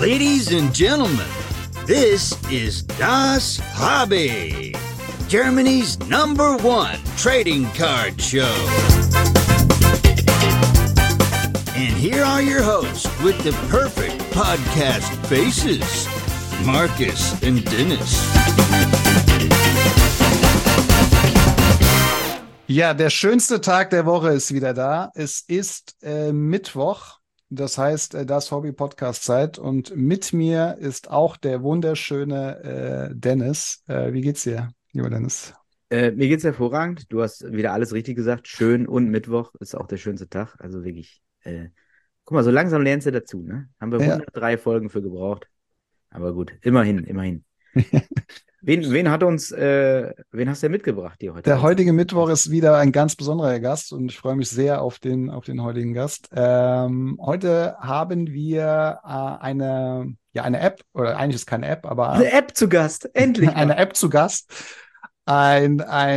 Ladies and gentlemen, this is Das Hobby, Germany's #1 trading card show. And here are your hosts with the perfect podcast faces, Marcus and Dennis. Ja, der schönste Tag der Woche ist wieder da. Es ist Mittwoch, das heißt das Hobby-Podcast-Zeit, und mit mir ist auch der wunderschöne Dennis. Wie geht's dir, lieber Dennis? Mir geht's hervorragend. Du hast wieder alles richtig gesagt. Schön, und Mittwoch ist auch der schönste Tag. Also wirklich, guck mal, so langsam lernst du dazu, ne? Haben wir 103 Folgen für gebraucht. Aber gut, immerhin. Wen hast du mitgebracht dir heute? Der heutige Mittwoch ist wieder ein ganz besonderer Gast und ich freue mich sehr auf den heutigen Gast. Heute haben wir eine App, oder eigentlich ist es keine App, aber eine App zu Gast, endlich mal. Eine App zu Gast. Ein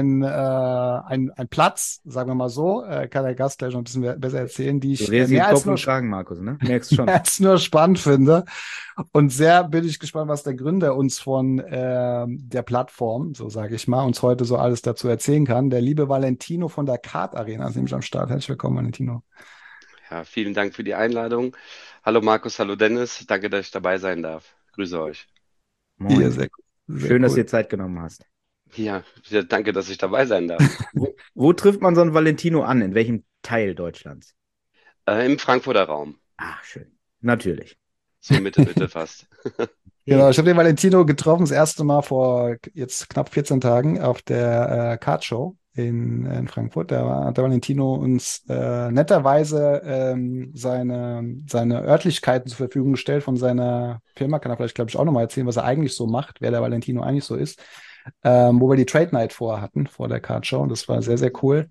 Platz, sagen wir mal so, kann der Gast gleich noch ein bisschen besser erzählen, die ich mehr als nur Fragen, Markus, ne? Merkst schon. Als nur spannend finde. Und sehr bin ich gespannt, was der Gründer uns von der Plattform, so sage ich mal, uns heute so alles dazu erzählen kann. Der liebe Valentino von der Card Arena ist nämlich am Start. Herzlich willkommen, Valentino. Ja, vielen Dank für die Einladung. Hallo Markus, hallo Dennis. Danke, dass ich dabei sein darf. Grüße euch. Moin. Ja, sehr Schön, dass du dir Zeit genommen hast. Ja, danke, dass ich dabei sein darf. Wo trifft man so einen Valentino an? In welchem Teil Deutschlands? Im Frankfurter Raum. Ach, schön. Natürlich. So Mitte fast. Genau, ich habe den Valentino getroffen, das erste Mal vor jetzt knapp 14 Tagen auf der Card Show in Frankfurt. Da hat der Valentino uns netterweise seine Örtlichkeiten zur Verfügung gestellt von seiner Firma. Kann er vielleicht, glaube ich, auch nochmal erzählen, was er eigentlich so macht, wer der Valentino eigentlich so ist. Wo wir die Trade Night hatten, vor der Card Show. Und das war sehr, sehr cool.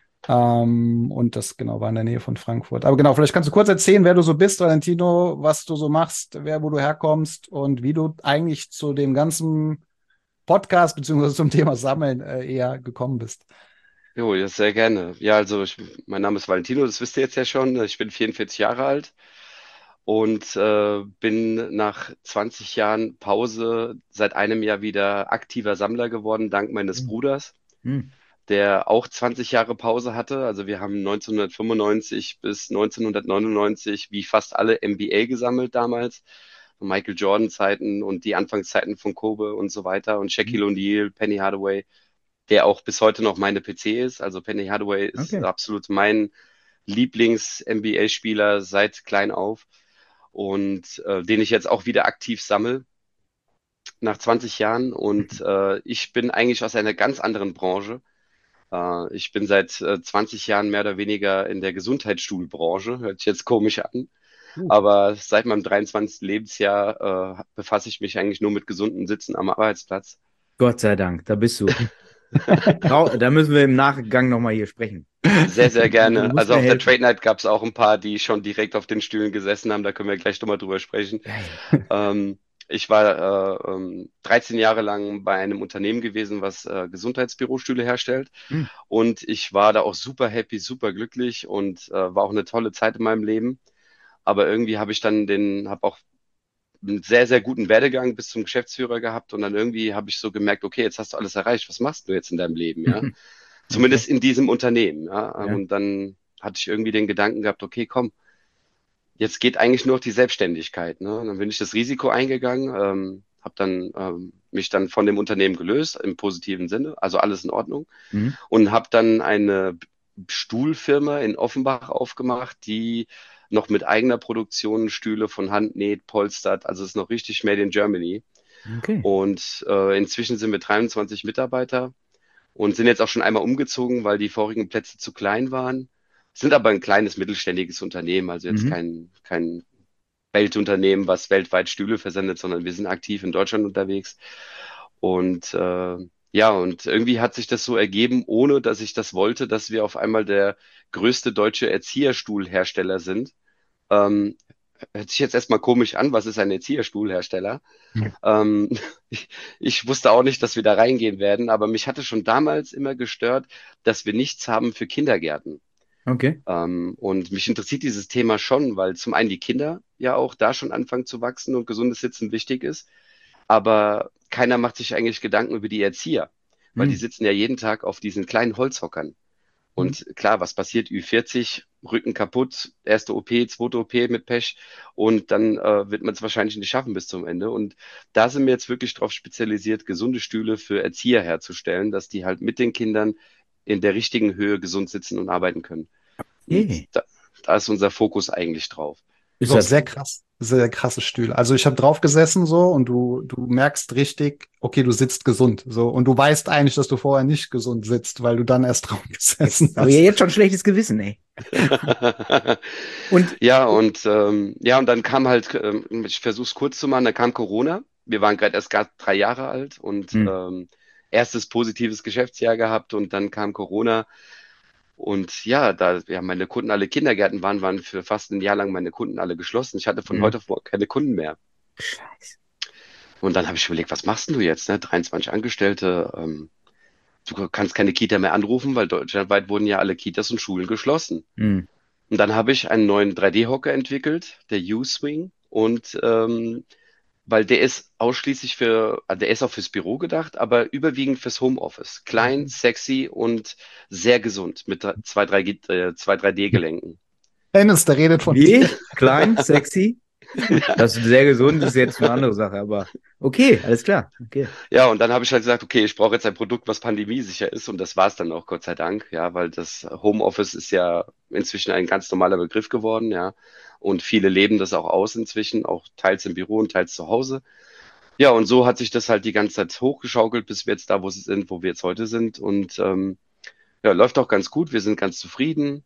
Und das genau war in der Nähe von Frankfurt. Aber genau, vielleicht kannst du kurz erzählen, wer du so bist, Valentino, was du so machst, wo du herkommst und wie du eigentlich zu dem ganzen Podcast beziehungsweise zum Thema Sammeln eher gekommen bist. Jo, ja, sehr gerne. Ja, also mein Name ist Valentino, das wisst ihr jetzt ja schon. Ich bin 44 Jahre alt und bin nach 20 Jahren Pause seit einem Jahr wieder aktiver Sammler geworden, dank meines Bruders, der auch 20 Jahre Pause hatte. Also wir haben 1995 bis 1999 wie fast alle NBA gesammelt damals. Michael Jordan Zeiten und die Anfangszeiten von Kobe und so weiter und Shaquille O'Neal, Penny Hardaway, der auch bis heute noch meine PC ist. Also Penny Hardaway ist absolut mein Lieblings-NBA-Spieler seit klein auf und den ich jetzt auch wieder aktiv sammle nach 20 Jahren. Und ich bin eigentlich aus einer ganz anderen Branche. Ich bin seit 20 Jahren mehr oder weniger in der Gesundheitsstuhlbranche. Hört sich jetzt komisch an. Aber seit meinem 23. Lebensjahr befasse ich mich eigentlich nur mit gesunden Sitzen am Arbeitsplatz. Gott sei Dank, da bist du. Da müssen wir im Nachgang nochmal hier sprechen. Sehr, sehr gerne. Also auf der Trade Night gab es auch ein paar, die schon direkt auf den Stühlen gesessen haben. Da können wir gleich nochmal drüber sprechen. Ich war 13 Jahre lang bei einem Unternehmen gewesen, was Gesundheitsbürostühle herstellt. Und ich war da auch super happy, super glücklich und war auch eine tolle Zeit in meinem Leben. Aber irgendwie habe ich dann habe auch einen sehr, sehr guten Werdegang bis zum Geschäftsführer gehabt und dann irgendwie habe ich so gemerkt, okay, jetzt hast du alles erreicht, was machst du jetzt in deinem Leben, ja? Zumindest in diesem Unternehmen, ja? Und dann hatte ich irgendwie den Gedanken gehabt, okay, komm, jetzt geht eigentlich nur noch die Selbstständigkeit, ne? Und dann bin ich das Risiko eingegangen, habe dann mich dann von dem Unternehmen gelöst, im positiven Sinne, also alles in Ordnung, und habe dann eine Stuhlfirma in Offenbach aufgemacht, die noch mit eigener Produktion Stühle von Hand näht, polstert. Also es ist noch richtig made in Germany. Okay. Und inzwischen sind wir 23 Mitarbeiter und sind jetzt auch schon einmal umgezogen, weil die vorigen Plätze zu klein waren. Sind aber ein kleines mittelständiges Unternehmen, also jetzt kein Weltunternehmen, was weltweit Stühle versendet, sondern wir sind aktiv in Deutschland unterwegs. Und und irgendwie hat sich das so ergeben, ohne dass ich das wollte, dass wir auf einmal der größte deutsche Erzieherstuhlhersteller sind. Hört sich jetzt erstmal komisch an, was ist ein Erzieherstuhlhersteller? Ich wusste auch nicht, dass wir da reingehen werden, aber mich hatte schon damals immer gestört, dass wir nichts haben für Kindergärten. Okay. Und mich interessiert dieses Thema schon, weil zum einen die Kinder ja auch da schon anfangen zu wachsen und gesundes Sitzen wichtig ist. Aber keiner macht sich eigentlich Gedanken über die Erzieher, weil die sitzen ja jeden Tag auf diesen kleinen Holzhockern. Und klar, was passiert? Ü40, Rücken kaputt, erste OP, zweite OP mit Pech und dann wird man es wahrscheinlich nicht schaffen bis zum Ende. Und da sind wir jetzt wirklich darauf spezialisiert, gesunde Stühle für Erzieher herzustellen, dass die halt mit den Kindern in der richtigen Höhe gesund sitzen und arbeiten können. Okay. Da ist unser Fokus eigentlich drauf. Ist auch sehr krass, sehr krasse Stühle. Also ich habe drauf gesessen so und du merkst richtig, okay, du sitzt gesund so und du weißt eigentlich, dass du vorher nicht gesund sitzt, weil du dann erst drauf gesessen hast. Aber ihr jetzt schon schlechtes Gewissen, ey. Und dann kam halt, ich versuche es kurz zu machen, dann kam Corona. Wir waren gerade erst 3 Jahre alt und erstes positives Geschäftsjahr gehabt und dann kam Corona. Und ja, da meine Kunden alle Kindergärten waren für fast ein Jahr lang meine Kunden alle geschlossen. Ich hatte von heute auf morgen keine Kunden mehr. Scheiße. Und dann habe ich überlegt, was machst denn du jetzt? Ne? 23 Angestellte, du kannst keine Kita mehr anrufen, weil deutschlandweit wurden ja alle Kitas und Schulen geschlossen. Und dann habe ich einen neuen 3D-Hocker entwickelt, der U-Swing. Und weil der ist ausschließlich der ist auch fürs Büro gedacht, aber überwiegend fürs Homeoffice. Klein, sexy und sehr gesund mit 2 3D-Gelenken. Dennis, der redet von Wie? dir. Klein, sexy? Das ist sehr gesund, ist jetzt eine andere Sache, aber okay, alles klar. Okay. Ja, und dann habe ich halt gesagt, okay, ich brauche jetzt ein Produkt, was pandemiesicher ist und das war es dann auch, Gott sei Dank, ja, weil das Homeoffice ist ja inzwischen ein ganz normaler Begriff geworden, ja, und viele leben das auch aus inzwischen, auch teils im Büro und teils zu Hause. Ja, und so hat sich das halt die ganze Zeit hochgeschaukelt, bis wir jetzt da, wo wir jetzt heute sind und ja, läuft auch ganz gut, wir sind ganz zufrieden.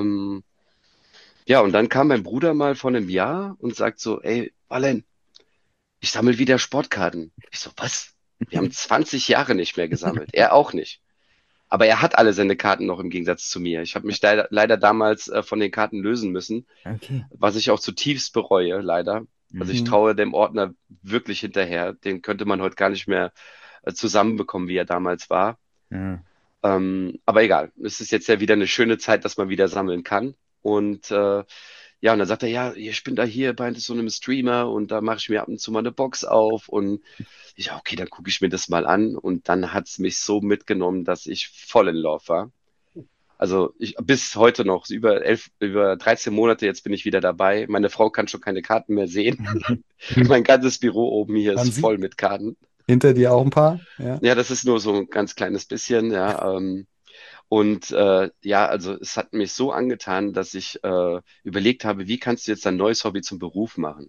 Ja, und dann kam mein Bruder mal vor einem Jahr und sagt so, ey, Valen, ich sammle wieder Sportkarten. Ich so, was? Wir haben 20 Jahre nicht mehr gesammelt. Er auch nicht. Aber er hat alle seine Karten noch im Gegensatz zu mir. Ich habe mich leider damals von den Karten lösen müssen, was ich auch zutiefst bereue, leider. Also ich traue dem Ordner wirklich hinterher. Den könnte man heute gar nicht mehr zusammenbekommen, wie er damals war. Ja. Aber egal, es ist jetzt ja wieder eine schöne Zeit, dass man wieder sammeln kann. Und ja, und dann sagt er, ja, ich bin da hier bei so einem Streamer und da mache ich mir ab und zu mal eine Box auf und ich, ja, okay, dann gucke ich mir das mal an und dann hat es mich so mitgenommen, dass ich voll in Love war. Also ich bis heute noch, über 13 Monate, jetzt bin ich wieder dabei. Meine Frau kann schon keine Karten mehr sehen. Mein ganzes Büro oben hier ist voll mit Karten. Hinter dir auch ein paar? Ja, das ist nur so ein ganz kleines bisschen, ja. Und ja, also es hat mich so angetan, dass ich überlegt habe, wie kannst du jetzt ein neues Hobby zum Beruf machen?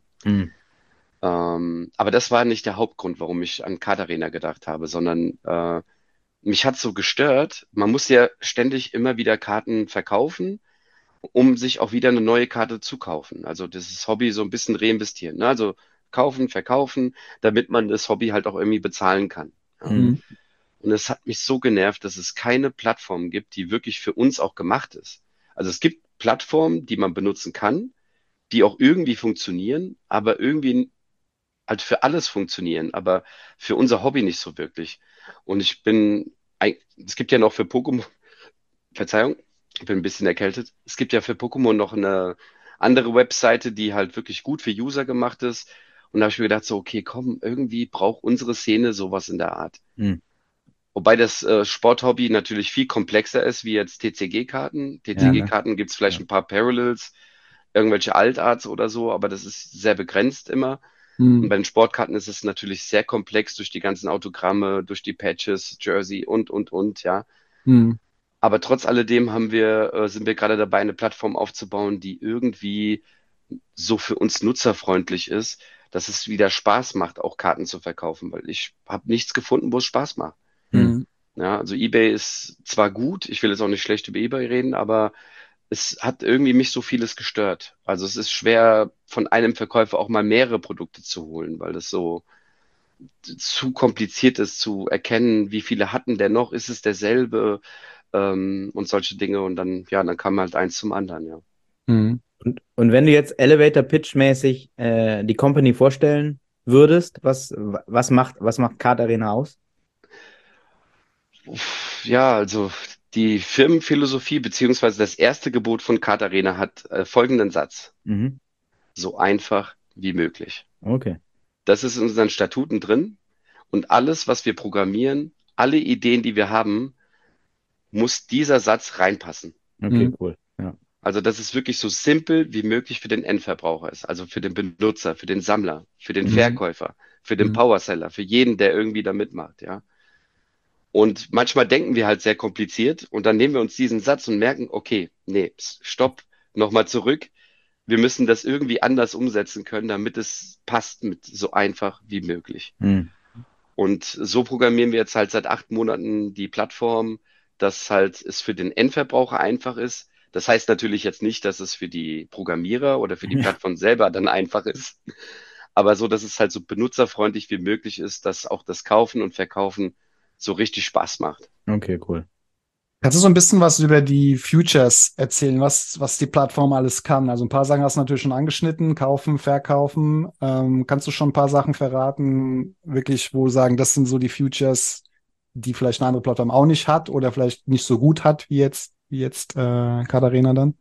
Aber das war nicht der Hauptgrund, warum ich an Kartarena gedacht habe, sondern mich hat so gestört, man muss ja ständig immer wieder Karten verkaufen, um sich auch wieder eine neue Karte zu kaufen. Also das Hobby so ein bisschen reinvestieren, ne? Also kaufen, verkaufen, damit man das Hobby halt auch irgendwie bezahlen kann. Ja. Und es hat mich so genervt, dass es keine Plattform gibt, die wirklich für uns auch gemacht ist. Also es gibt Plattformen, die man benutzen kann, die auch irgendwie funktionieren, aber irgendwie halt für alles funktionieren, aber für unser Hobby nicht so wirklich. Und es gibt ja noch für Pokémon, Verzeihung, ich bin ein bisschen erkältet. Es gibt ja für Pokémon noch eine andere Webseite, die halt wirklich gut für User gemacht ist. Und da habe ich mir gedacht, so, okay, komm, irgendwie braucht unsere Szene sowas in der Art. Wobei das Sporthobby natürlich viel komplexer ist wie jetzt TCG-Karten. TCG-Karten gibt es vielleicht ein paar Parallels, irgendwelche Altarts oder so, aber das ist sehr begrenzt immer. Und bei den Sportkarten ist es natürlich sehr komplex durch die ganzen Autogramme, durch die Patches, Jersey und, ja. Aber trotz alledem sind wir gerade dabei, eine Plattform aufzubauen, die irgendwie so für uns nutzerfreundlich ist, dass es wieder Spaß macht, auch Karten zu verkaufen, weil ich habe nichts gefunden, wo es Spaß macht. Ja, also eBay ist zwar gut, ich will jetzt auch nicht schlecht über eBay reden, aber es hat irgendwie mich so vieles gestört. Also es ist schwer, von einem Verkäufer auch mal mehrere Produkte zu holen, weil das so zu kompliziert ist zu erkennen, wie viele hatten der noch, ist es derselbe und solche Dinge. Und dann kam halt eins zum anderen, ja. Und wenn du jetzt Elevator Pitch mäßig die Company vorstellen würdest, was macht Kartarena aus? Ja, also die Firmenphilosophie beziehungsweise das erste Gebot von Kartarena hat folgenden Satz. so einfach wie möglich. Okay. Das ist in unseren Statuten drin und alles, was wir programmieren, alle Ideen, die wir haben, muss dieser Satz reinpassen. Okay, Mhm. cool. Ja. Also, dass es wirklich so simpel wie möglich für den Endverbraucher ist. Also für den Benutzer, für den Sammler, für den Mhm. Verkäufer, für den Mhm. Powerseller, für jeden, der irgendwie da mitmacht, ja. Und manchmal denken wir halt sehr kompliziert und dann nehmen wir uns diesen Satz und merken, okay, nee, stopp, nochmal zurück. Wir müssen das irgendwie anders umsetzen können, damit es passt mit so einfach wie möglich. Hm. Und so programmieren wir jetzt halt seit 8 Monaten die Plattform, dass halt es für den Endverbraucher einfach ist. Das heißt natürlich jetzt nicht, dass es für die Programmierer oder für die Ja. Plattform selber dann einfach ist, aber so, dass es halt so benutzerfreundlich wie möglich ist, dass auch das Kaufen und Verkaufen so richtig Spaß macht. Okay, cool. Kannst du so ein bisschen was über die Futures erzählen, was die Plattform alles kann? Also ein paar Sachen hast du natürlich schon angeschnitten, kaufen, verkaufen. Kannst du schon ein paar Sachen verraten, wirklich, wo sagen, das sind so die Futures, die vielleicht eine andere Plattform auch nicht hat oder vielleicht nicht so gut hat, wie jetzt Katharina dann?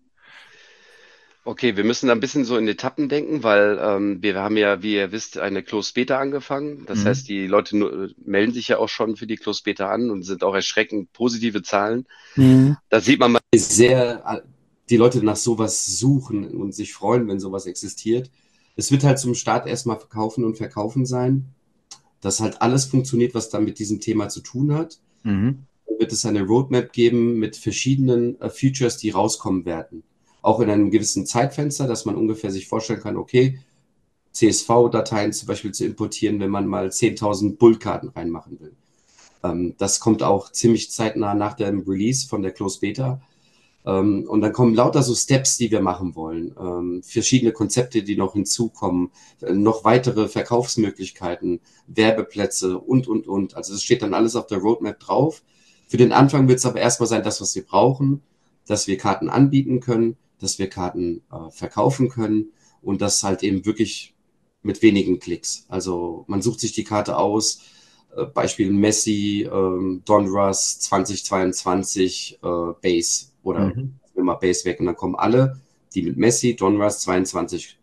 Okay, wir müssen da ein bisschen so in Etappen denken, weil wir haben ja, wie ihr wisst, eine Closed Beta angefangen. Das Mhm. heißt, die Leute melden sich ja auch schon für die Closed Beta an und sind auch erschreckend positive Zahlen. Mhm. Da sieht man mal, sehr die Leute nach sowas suchen und sich freuen, wenn sowas existiert. Es wird halt zum Start erstmal Verkaufen und Verkaufen sein, dass halt alles funktioniert, was dann mit diesem Thema zu tun hat. Mhm. Dann wird es eine Roadmap geben mit verschiedenen Features, die rauskommen werden. Auch in einem gewissen Zeitfenster, dass man ungefähr sich vorstellen kann, okay, CSV-Dateien zum Beispiel zu importieren, wenn man mal 10.000 Bullkarten reinmachen will. Das kommt auch ziemlich zeitnah nach dem Release von der Closed Beta. Und dann kommen lauter so Steps, die wir machen wollen. Verschiedene Konzepte, die noch hinzukommen, noch weitere Verkaufsmöglichkeiten, Werbeplätze und. Also das steht dann alles auf der Roadmap drauf. Für den Anfang wird es aber erstmal sein, das, was wir brauchen, dass wir Karten anbieten können, dass wir Karten verkaufen können und das halt eben wirklich mit wenigen Klicks. Also man sucht sich die Karte aus, Beispiel Messi, Donruss 2022 Base oder Mhm. immer Base weg und dann kommen alle, die mit Messi, Donruss 22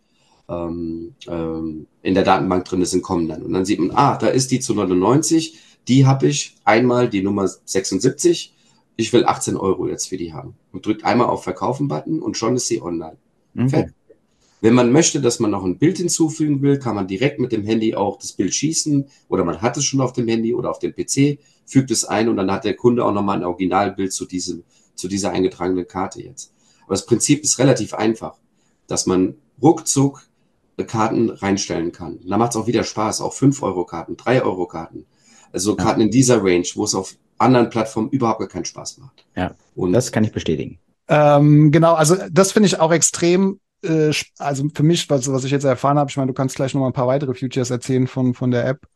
in der Datenbank drin sind, kommen dann. Und dann sieht man, da ist die zu 99, die habe ich einmal die Nummer 76, ich will 18 Euro jetzt für die haben. Und drückt einmal auf Verkaufen-Button und schon ist sie online. Okay. Wenn man möchte, dass man noch ein Bild hinzufügen will, kann man direkt mit dem Handy auch das Bild schießen oder man hat es schon auf dem Handy oder auf dem PC, fügt es ein und dann hat der Kunde auch nochmal ein Originalbild zu dieser eingetragenen Karte jetzt. Aber das Prinzip ist relativ einfach, dass man ruckzuck Karten reinstellen kann. Da macht es auch wieder Spaß, auch 5-Euro-Karten, 3-Euro-Karten. Also Ja. Karten in dieser Range, wo es auf anderen Plattformen überhaupt gar keinen Spaß macht. Ja, Und das kann ich bestätigen. Genau, also das finde ich auch extrem, also für mich, was ich jetzt erfahren habe, ich meine, du kannst gleich noch mal ein paar weitere Features erzählen von der App.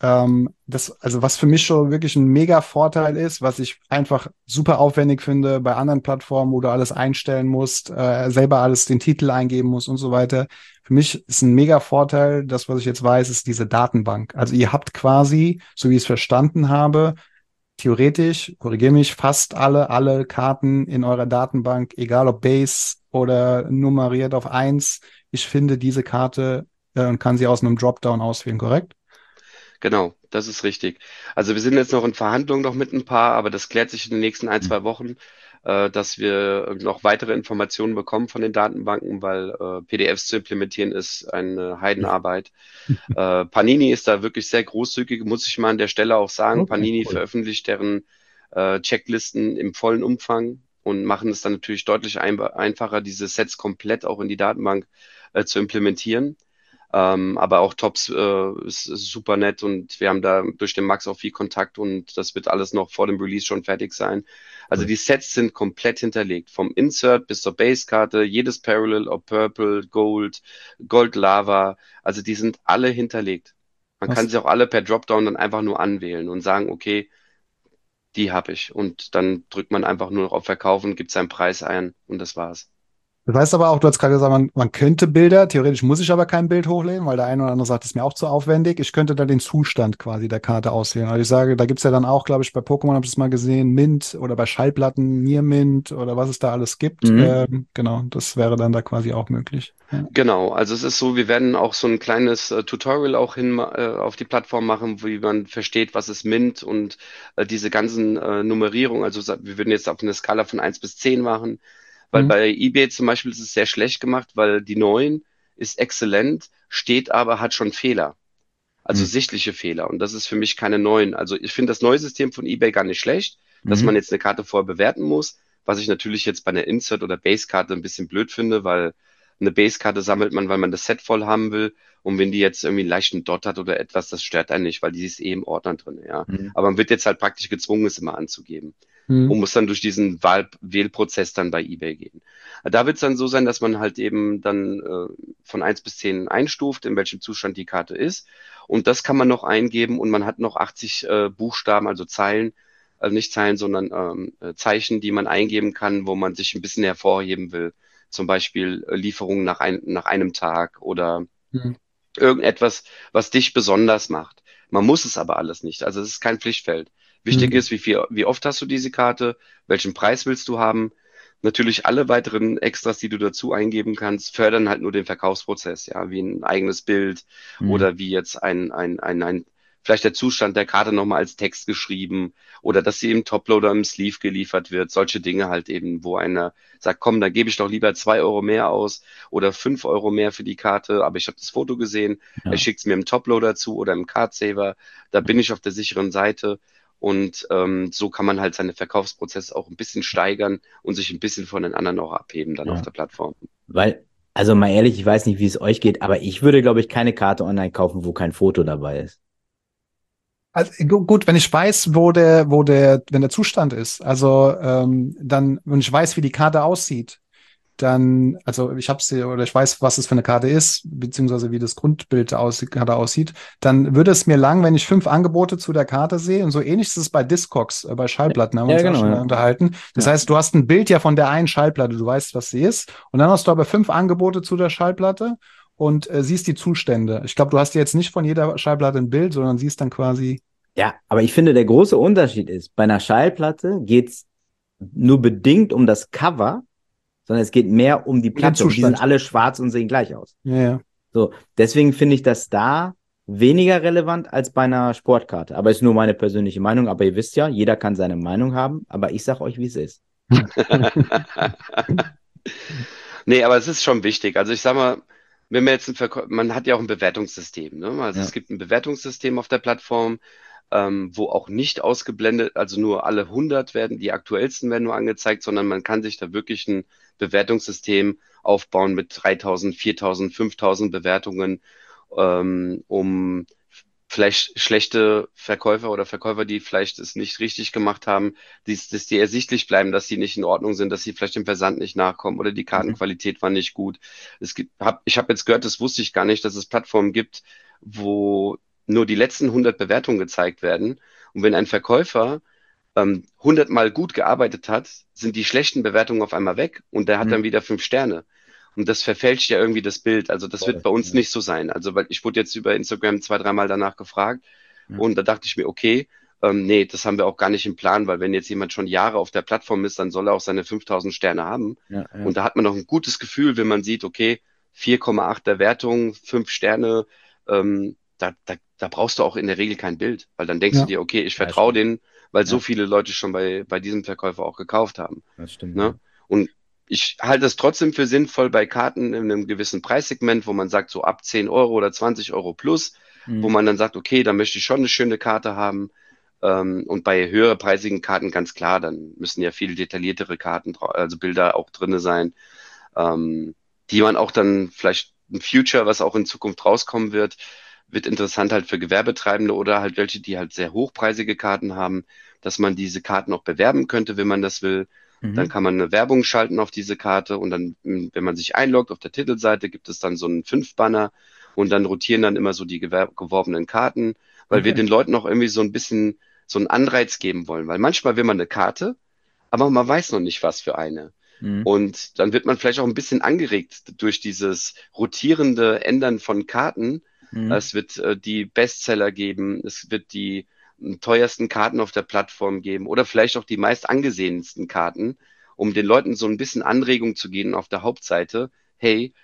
Also was für mich schon wirklich ein mega Vorteil ist, was ich einfach super aufwendig finde bei anderen Plattformen, wo du alles einstellen musst, selber alles den Titel eingeben musst und so weiter. Für mich ist ein mega Vorteil, das, was ich jetzt weiß, ist diese Datenbank. Also ihr habt quasi, so wie ich es verstanden habe, theoretisch, korrigiere mich, fast alle Karten in eurer Datenbank, egal ob Base oder nummeriert auf 1, ich finde diese Karte und kann sie aus einem Dropdown auswählen, korrekt? genau, das ist richtig. Also wir sind jetzt noch in Verhandlungen noch mit ein paar, aber das klärt sich in den nächsten ein, Mhm. 2 Wochen, dass wir noch weitere Informationen bekommen von den Datenbanken, weil PDFs zu implementieren ist eine Heidenarbeit. Panini ist da wirklich sehr großzügig, muss ich mal an der Stelle auch sagen. Okay, Panini cool. veröffentlicht deren Checklisten im vollen Umfang und machen es dann natürlich deutlich einfacher, diese Sets komplett auch in die Datenbank zu implementieren. Aber auch Tops ist super nett und wir haben da durch den Max auch viel Kontakt und das wird alles noch vor dem Release schon fertig sein. Also Cool. die Sets sind komplett hinterlegt, vom Insert bis zur Base-Karte, jedes Parallel, ob Purple, Gold, Gold Lava, also die sind alle hinterlegt. Man kann Was? sie auch alle per Dropdown dann einfach nur anwählen und sagen, okay, die habe ich. Und dann drückt man einfach nur noch auf Verkaufen, gibt seinen Preis ein und das war's. Das heißt aber auch, du hast gerade gesagt, man könnte Bilder, theoretisch muss ich aber kein Bild hochladen, weil der eine oder andere sagt, das ist mir auch zu aufwendig. Ich könnte da den Zustand quasi der Karte auswählen. Also ich sage, da gibt's ja dann auch, glaube ich, bei Pokémon habe ich das mal gesehen, Mint oder bei Schallplatten Near Mint oder was es da alles gibt. Genau, das wäre dann da quasi auch möglich. Ja. Genau, also es ist so, wir werden auch so ein kleines Tutorial auch auf die Plattform machen, wie man versteht, was ist Mint und diese ganzen Nummerierungen. Also wir würden jetzt auf eine Skala von 1 bis 10 machen, weil Mhm. bei eBay zum Beispiel ist es sehr schlecht gemacht, weil die 9 ist exzellent, steht aber, hat schon Fehler, also Mhm. sichtliche Fehler. Und das ist für mich keine 9. Also ich finde das neue System von eBay gar nicht schlecht, dass man Mhm. jetzt eine Karte vorher bewerten muss, was ich natürlich jetzt bei einer Insert- oder Base-Karte ein bisschen blöd finde, weil eine Base-Karte sammelt man, weil man das Set voll haben will. Und wenn die jetzt irgendwie einen leichten Dot hat oder etwas, das stört einen nicht, weil die ist eh im Ordner drin, ja. Mhm. Aber man wird jetzt halt praktisch gezwungen, es immer anzugeben Mhm. und muss dann durch diesen Wählprozess dann bei eBay gehen. Da wird es dann so sein, dass man halt eben dann von 1 bis 10 einstuft, in welchem Zustand die Karte ist. Und das kann man noch eingeben und man hat noch 80 Buchstaben, also Zeilen, also nicht Zeilen, sondern Zeichen, die man eingeben kann, wo man sich ein bisschen hervorheben will. Zum Beispiel Lieferungen nach einem Tag oder Mhm. irgendetwas, was dich besonders macht. Man muss es aber alles nicht. Also es ist kein Pflichtfeld. Wichtig Mhm. ist, wie oft hast du diese Karte, welchen Preis willst du haben. Natürlich alle weiteren Extras, die du dazu eingeben kannst, fördern halt nur den Verkaufsprozess, ja, wie ein eigenes Bild Mhm. oder wie jetzt vielleicht der Zustand der Karte nochmal als Text geschrieben oder dass sie im Toploader im Sleeve geliefert wird. Solche Dinge halt eben, wo einer sagt, komm, da gebe ich doch lieber 2 € mehr aus oder 5 € mehr für die Karte, aber ich habe das Foto gesehen, er Ja. schickt es mir im Toploader zu oder im Cardsaver, da bin ich auf der sicheren Seite und so kann man halt seine Verkaufsprozesse auch ein bisschen steigern und sich ein bisschen von den anderen auch abheben dann auf Ja. der Plattform. Weil, also mal ehrlich, ich weiß nicht, wie es euch geht, aber ich würde, glaube ich, keine Karte online kaufen, wo kein Foto dabei ist. Also, gut, wenn ich weiß, wenn der Zustand ist, also dann, wenn ich weiß, wie die Karte aussieht, dann, also ich habe sie oder ich weiß, was es für eine Karte ist, beziehungsweise wie das Grundbild der Karte aussieht, dann würde es mir lang, wenn ich 5 Angebote zu der Karte sehe. Und so ähnlich ist es bei Discogs, bei Schallplatten, haben wir Ja, uns auch genau, schon mal ja. unterhalten. Das Ja. heißt, du hast ein Bild ja von der einen Schallplatte, du weißt, was sie ist. Und dann hast du aber 5 Angebote zu der Schallplatte und siehst die Zustände. Ich glaube, du hast jetzt nicht von jeder Schallplatte ein Bild, sondern siehst dann quasi. Ja, aber ich finde, der große Unterschied ist, bei einer Schallplatte geht es nur bedingt um das Cover, sondern es geht mehr um die Und den Platte und die sind Zustand. alle schwarz und sehen gleich aus. Ja, ja. So, deswegen finde ich das da weniger relevant als bei einer Sportkarte. Aber ist nur meine persönliche Meinung. Aber ihr wisst ja, jeder kann seine Meinung haben. Aber ich sage euch, wie es ist. Nee, aber es ist schon wichtig. Also ich sag mal, wenn man jetzt man hat ja auch ein Bewertungssystem, ne? Also Ja. es gibt ein Bewertungssystem auf der Plattform, wo auch nicht ausgeblendet, also nur alle 100 werden, die aktuellsten werden nur angezeigt, sondern man kann sich da wirklich ein Bewertungssystem aufbauen mit 3.000, 4.000, 5.000 Bewertungen, um vielleicht schlechte Verkäufer oder Verkäufer, die vielleicht es nicht richtig gemacht haben, dass die ersichtlich bleiben, dass sie nicht in Ordnung sind, dass sie vielleicht im Versand nicht nachkommen oder die Mhm. Kartenqualität war nicht gut. Ich habe jetzt gehört, das wusste ich gar nicht, dass es Plattformen gibt, wo nur die letzten 100 Bewertungen gezeigt werden. Und wenn ein Verkäufer 100 Mal gut gearbeitet hat, sind die schlechten Bewertungen auf einmal weg und der hat dann Mhm. wieder 5 Sterne. Und das verfälscht ja irgendwie das Bild. Also das wird Voll. bei uns Ja. nicht so sein. Also weil ich wurde jetzt über Instagram 2, 3 Mal danach gefragt Ja. und da dachte ich mir, okay, nee, das haben wir auch gar nicht im Plan, weil wenn jetzt jemand schon Jahre auf der Plattform ist, dann soll er auch seine 5.000 Sterne haben. Ja, ja. Und da hat man noch ein gutes Gefühl, wenn man sieht, okay, 4,8 der Wertung, 5 Sterne, da brauchst du auch in der Regel kein Bild, weil dann denkst du Ja. dir, okay, ich Ja, vertraue stimmt. denen, weil so Ja, viele Leute schon bei diesem Verkäufer auch gekauft haben. das stimmt. Ja. Ne? Und ich halte es trotzdem für sinnvoll bei Karten in einem gewissen Preissegment, wo man sagt, so ab 10 € oder 20 € plus, wo Mhm. man dann sagt, okay, da möchte ich schon eine schöne Karte haben. Und bei höherpreisigen Karten ganz klar, dann müssen ja viel detailliertere Karten, also Bilder auch drinne sein, die man auch dann vielleicht ein Future, was auch in Zukunft rauskommen wird interessant halt für Gewerbetreibende oder halt welche, die halt sehr hochpreisige Karten haben, dass man diese Karten auch bewerben könnte, wenn man das will. Dann Mhm. kann man eine Werbung schalten auf diese Karte und dann, wenn man sich einloggt auf der Titelseite, gibt es dann so einen 5-Banner und dann rotieren dann immer so die geworbenen Karten, weil wir Okay. den Leuten auch irgendwie so ein bisschen so einen Anreiz geben wollen, weil manchmal will man eine Karte, aber man weiß noch nicht, was für eine. Und dann wird man vielleicht auch ein bisschen angeregt durch dieses rotierende Ändern von Karten. Es wird die Bestseller geben, es wird die teuersten Karten auf der Plattform geben oder vielleicht auch die meist angesehensten Karten, um den Leuten so ein bisschen Anregung zu geben auf der Hauptseite. Hey,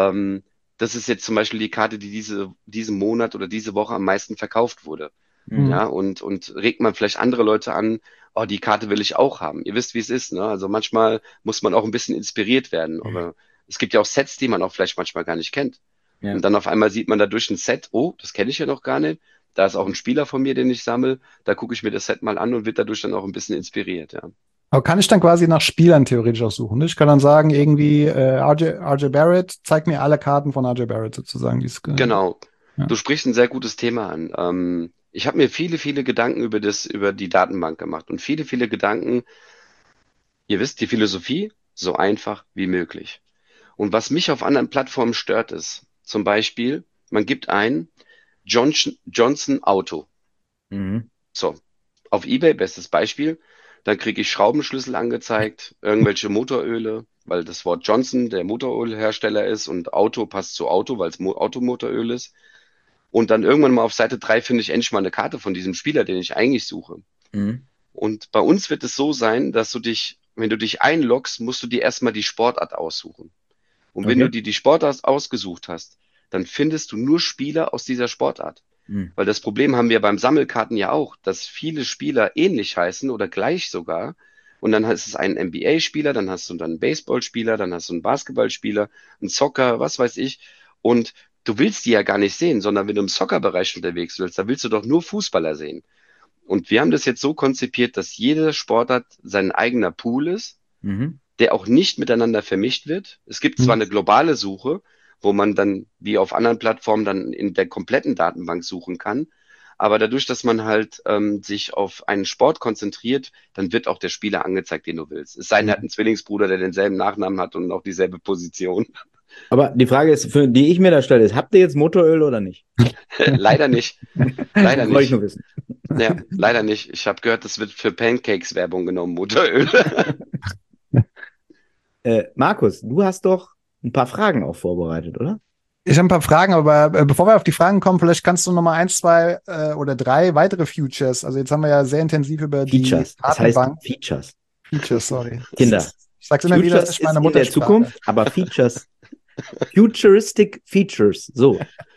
das ist jetzt zum Beispiel die Karte, die diesen Monat oder diese Woche am meisten verkauft wurde. Ja, und regt man vielleicht andere Leute an, oh, die Karte will ich auch haben. Ihr wisst, wie es ist, ne? Also manchmal muss man auch ein bisschen inspiriert werden. Aber es gibt ja auch Sets, die man auch vielleicht manchmal gar nicht kennt. Ja. Und dann auf einmal sieht man da durch ein Set, oh, das kenne ich ja noch gar nicht. Da ist auch ein Spieler von mir, den ich sammle. Da gucke ich mir das Set mal an und wird dadurch dann auch ein bisschen inspiriert, ja. Aber kann ich dann quasi nach Spielern theoretisch auch suchen? Ne? Ich kann dann sagen, irgendwie RJ Barrett, zeig mir alle Karten von RJ Barrett sozusagen. Genau. Ja. Du sprichst ein sehr gutes Thema an. Ich habe mir viele, viele Gedanken über die Datenbank gemacht und viele, viele Gedanken. Ihr wisst, die Philosophie, so einfach wie möglich. Und was mich auf anderen Plattformen stört, ist zum Beispiel, man gibt ein Johnson Auto. So, auf eBay, bestes Beispiel. Dann kriege ich Schraubenschlüssel angezeigt, irgendwelche Motoröle, weil das Wort Johnson der Motorölhersteller ist und Auto passt zu Auto, weil es Automotoröl ist. Und dann irgendwann mal auf Seite 3 finde ich endlich mal eine Karte von diesem Spieler, den ich eigentlich suche. Und bei uns wird es so sein, dass wenn du dich einloggst, musst du dir erstmal die Sportart aussuchen. Und wenn du dir die Sportart ausgesucht hast, dann findest du nur Spieler aus dieser Sportart. Weil das Problem haben wir beim Sammelkarten ja auch, dass viele Spieler ähnlich heißen oder gleich sogar. Und dann ist es ein NBA-Spieler, dann hast du dann einen Baseballspieler, dann hast du einen Basketballspieler, einen Soccer, was weiß ich. Und du willst die ja gar nicht sehen, sondern wenn du im Soccer-Bereich unterwegs willst, dann willst du doch nur Fußballer sehen. Und wir haben das jetzt so konzipiert, dass jede Sportart sein eigener Pool ist, der auch nicht miteinander vermischt wird. Es gibt zwar eine globale Suche, wo man dann, wie auf anderen Plattformen, dann in der kompletten Datenbank suchen kann. Aber dadurch, dass man halt sich auf einen Sport konzentriert, dann wird auch der Spieler angezeigt, den du willst. Es sei denn, er hat einen Zwillingsbruder, der denselben Nachnamen hat und auch dieselbe Position. Aber die Frage ist, die ich mir da stelle, ist, habt ihr jetzt Motoröl oder nicht? Leider nicht. Leider Wollte ich nicht. nur wissen. Ja, leider nicht. Ich habe gehört, das wird für Pancakes Werbung genommen, Motoröl. Markus, du hast doch ein paar Fragen auch vorbereitet, oder? Ich habe ein paar Fragen, aber bevor wir auf die Fragen kommen, vielleicht kannst du noch mal 1, 2 oder 3 weitere Futures. Also jetzt haben wir ja sehr intensiv über Features. Die Datenbank. Das heißt Features. Features, sorry. Kinder. Ich sag's immer wieder, das ist meine Muttersprache. In der Zukunft, aber Features. Futuristic Features. So.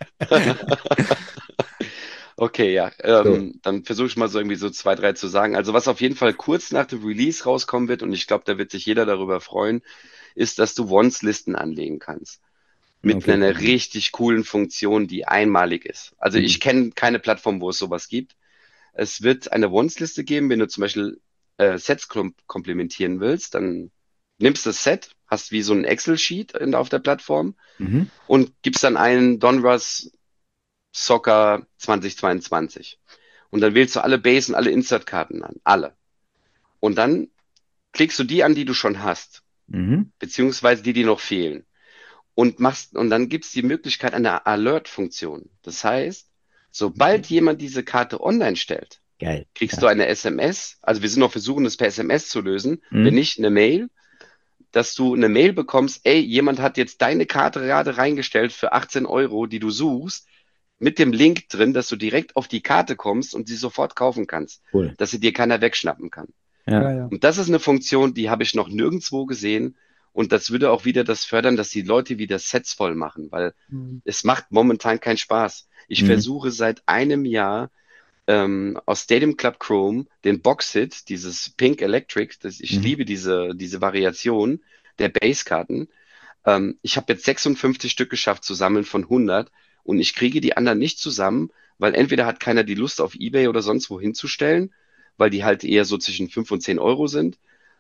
Okay, ja. Dann versuche ich mal so irgendwie so 2, 3 zu sagen. Also was auf jeden Fall kurz nach dem Release rauskommen wird, und ich glaube, da wird sich jeder darüber freuen, ist, dass du Once-Listen anlegen kannst. Mit einer richtig coolen Funktion, die einmalig ist. Also ich kenne keine Plattform, wo es sowas gibt. Es wird eine Once-Liste geben, wenn du zum Beispiel Sets komplementieren willst, dann nimmst das Set, hast wie so ein Excel-Sheet auf der Plattform und gibst dann einen Donruss Soccer 2022. Und dann wählst du alle Base und alle Insert-Karten an. Alle. Und dann klickst du die an, die du schon hast. Beziehungsweise die noch fehlen. Und dann gibt es die Möglichkeit einer Alert-Funktion. Das heißt, sobald jemand diese Karte online stellt, kriegst du eine SMS. Also wir sind noch versuchen, das per SMS zu lösen. Wenn nicht, eine Mail, dass du eine Mail bekommst, ey, jemand hat jetzt deine Karte gerade reingestellt für 18 €, die du suchst, mit dem Link drin, dass du direkt auf die Karte kommst und sie sofort kaufen kannst. Cool. Dass sie dir keiner wegschnappen kann. Ja. Und das ist eine Funktion, die habe ich noch nirgendwo gesehen. Und das würde auch wieder das fördern, dass die Leute wieder Sets voll machen, weil es macht momentan keinen Spaß. Ich versuche seit einem Jahr aus Stadium Club Chrome den Box-Hit, dieses Pink Electric, ich liebe diese Variation der Base-Karten. Ich habe jetzt 56 Stück geschafft zu sammeln von 100 und ich kriege die anderen nicht zusammen, weil entweder hat keiner die Lust auf eBay oder sonst wo hinzustellen, weil die halt eher so zwischen 5 und 10 € sind.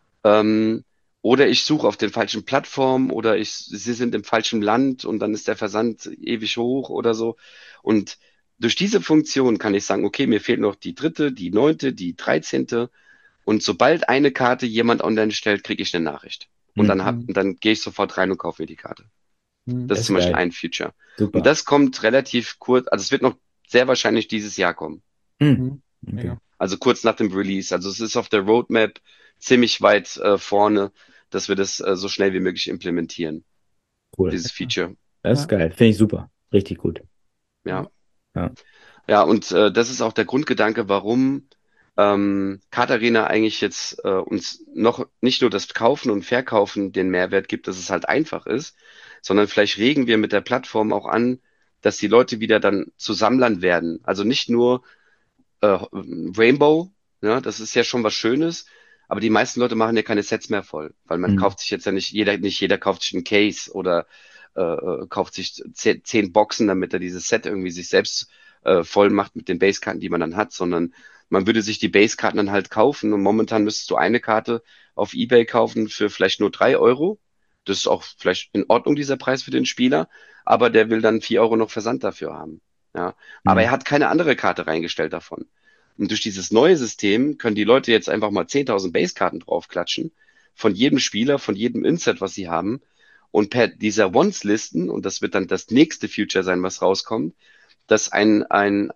Oder ich suche auf den falschen Plattformen oder sie sind im falschen Land und dann ist der Versand ewig hoch oder so. Und durch diese Funktion kann ich sagen, okay, mir fehlt noch die 3., die 9., die 13. Und sobald eine Karte jemand online stellt, kriege ich eine Nachricht. Und dann gehe ich sofort rein und kaufe mir die Karte. Das ist zum Beispiel ein Feature. Super. Und das kommt relativ kurz, also es wird noch sehr wahrscheinlich dieses Jahr kommen. Okay. Also kurz nach dem Release. Also es ist auf der Roadmap ziemlich weit vorne, dass wir das so schnell wie möglich implementieren. Cool. Dieses Feature. Das ist geil. Finde ich super. Richtig gut. Ja. Ja. Ja, und das ist auch der Grundgedanke, warum Card Arena eigentlich jetzt uns noch nicht nur das Kaufen und Verkaufen den Mehrwert gibt, dass es halt einfach ist, sondern vielleicht regen wir mit der Plattform auch an, dass die Leute wieder dann zu Sammlern werden. Also nicht nur Rainbow, ja, das ist ja schon was Schönes, aber die meisten Leute machen ja keine Sets mehr voll, weil man kauft sich jetzt ja nicht jeder kauft sich einen Case oder kauft sich 10 Boxen, damit er dieses Set irgendwie sich selbst voll macht mit den Basekarten, die man dann hat, sondern man würde sich die Basekarten dann halt kaufen und momentan müsstest du eine Karte auf eBay kaufen für vielleicht nur 3 Euro. Das ist auch vielleicht in Ordnung, dieser Preis für den Spieler, aber der will dann 4 Euro noch Versand dafür haben. Ja, aber er hat keine andere Karte reingestellt davon. Und durch dieses neue System können die Leute jetzt einfach mal 10.000 Basekarten draufklatschen, von jedem Spieler, von jedem Inset, was sie haben. Und per dieser Wants-Listen, und das wird dann das nächste Future sein, was rauskommt, dass ein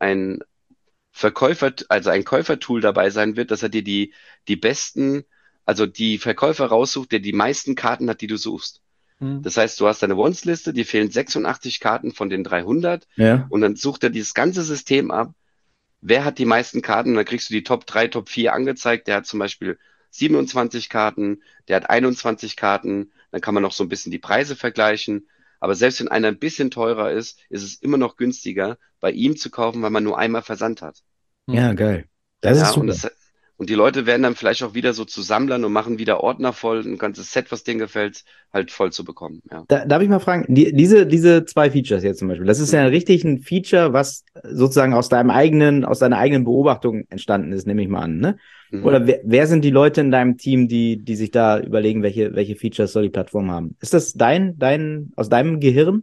Verkäufer, also ein Käufertool dabei sein wird, dass er dir die besten, also die Verkäufer raussucht, der die meisten Karten hat, die du suchst. Das heißt, du hast deine Wants-Liste, dir fehlen 86 Karten von den 300 und dann sucht er dieses ganze System ab, wer hat die meisten Karten, und dann kriegst du die Top 3, Top 4 angezeigt, der hat zum Beispiel 27 Karten, der hat 21 Karten, dann kann man noch so ein bisschen die Preise vergleichen, aber selbst wenn einer ein bisschen teurer ist, ist es immer noch günstiger, bei ihm zu kaufen, weil man nur einmal Versand hat. Ja, geil. Das ist super. Und die Leute werden dann vielleicht auch wieder so zu Sammlern und machen wieder Ordner voll, ein ganzes Set, was denen gefällt, halt voll zu bekommen. Ja. Darf ich mal fragen, diese 2 Features jetzt zum Beispiel, das ist ja richtig ein Feature, was sozusagen aus deiner eigenen Beobachtung entstanden ist, nehme ich mal an, ne? Oder wer sind die Leute in deinem Team, die sich da überlegen, welche Features soll die Plattform haben? Ist das aus deinem Gehirn?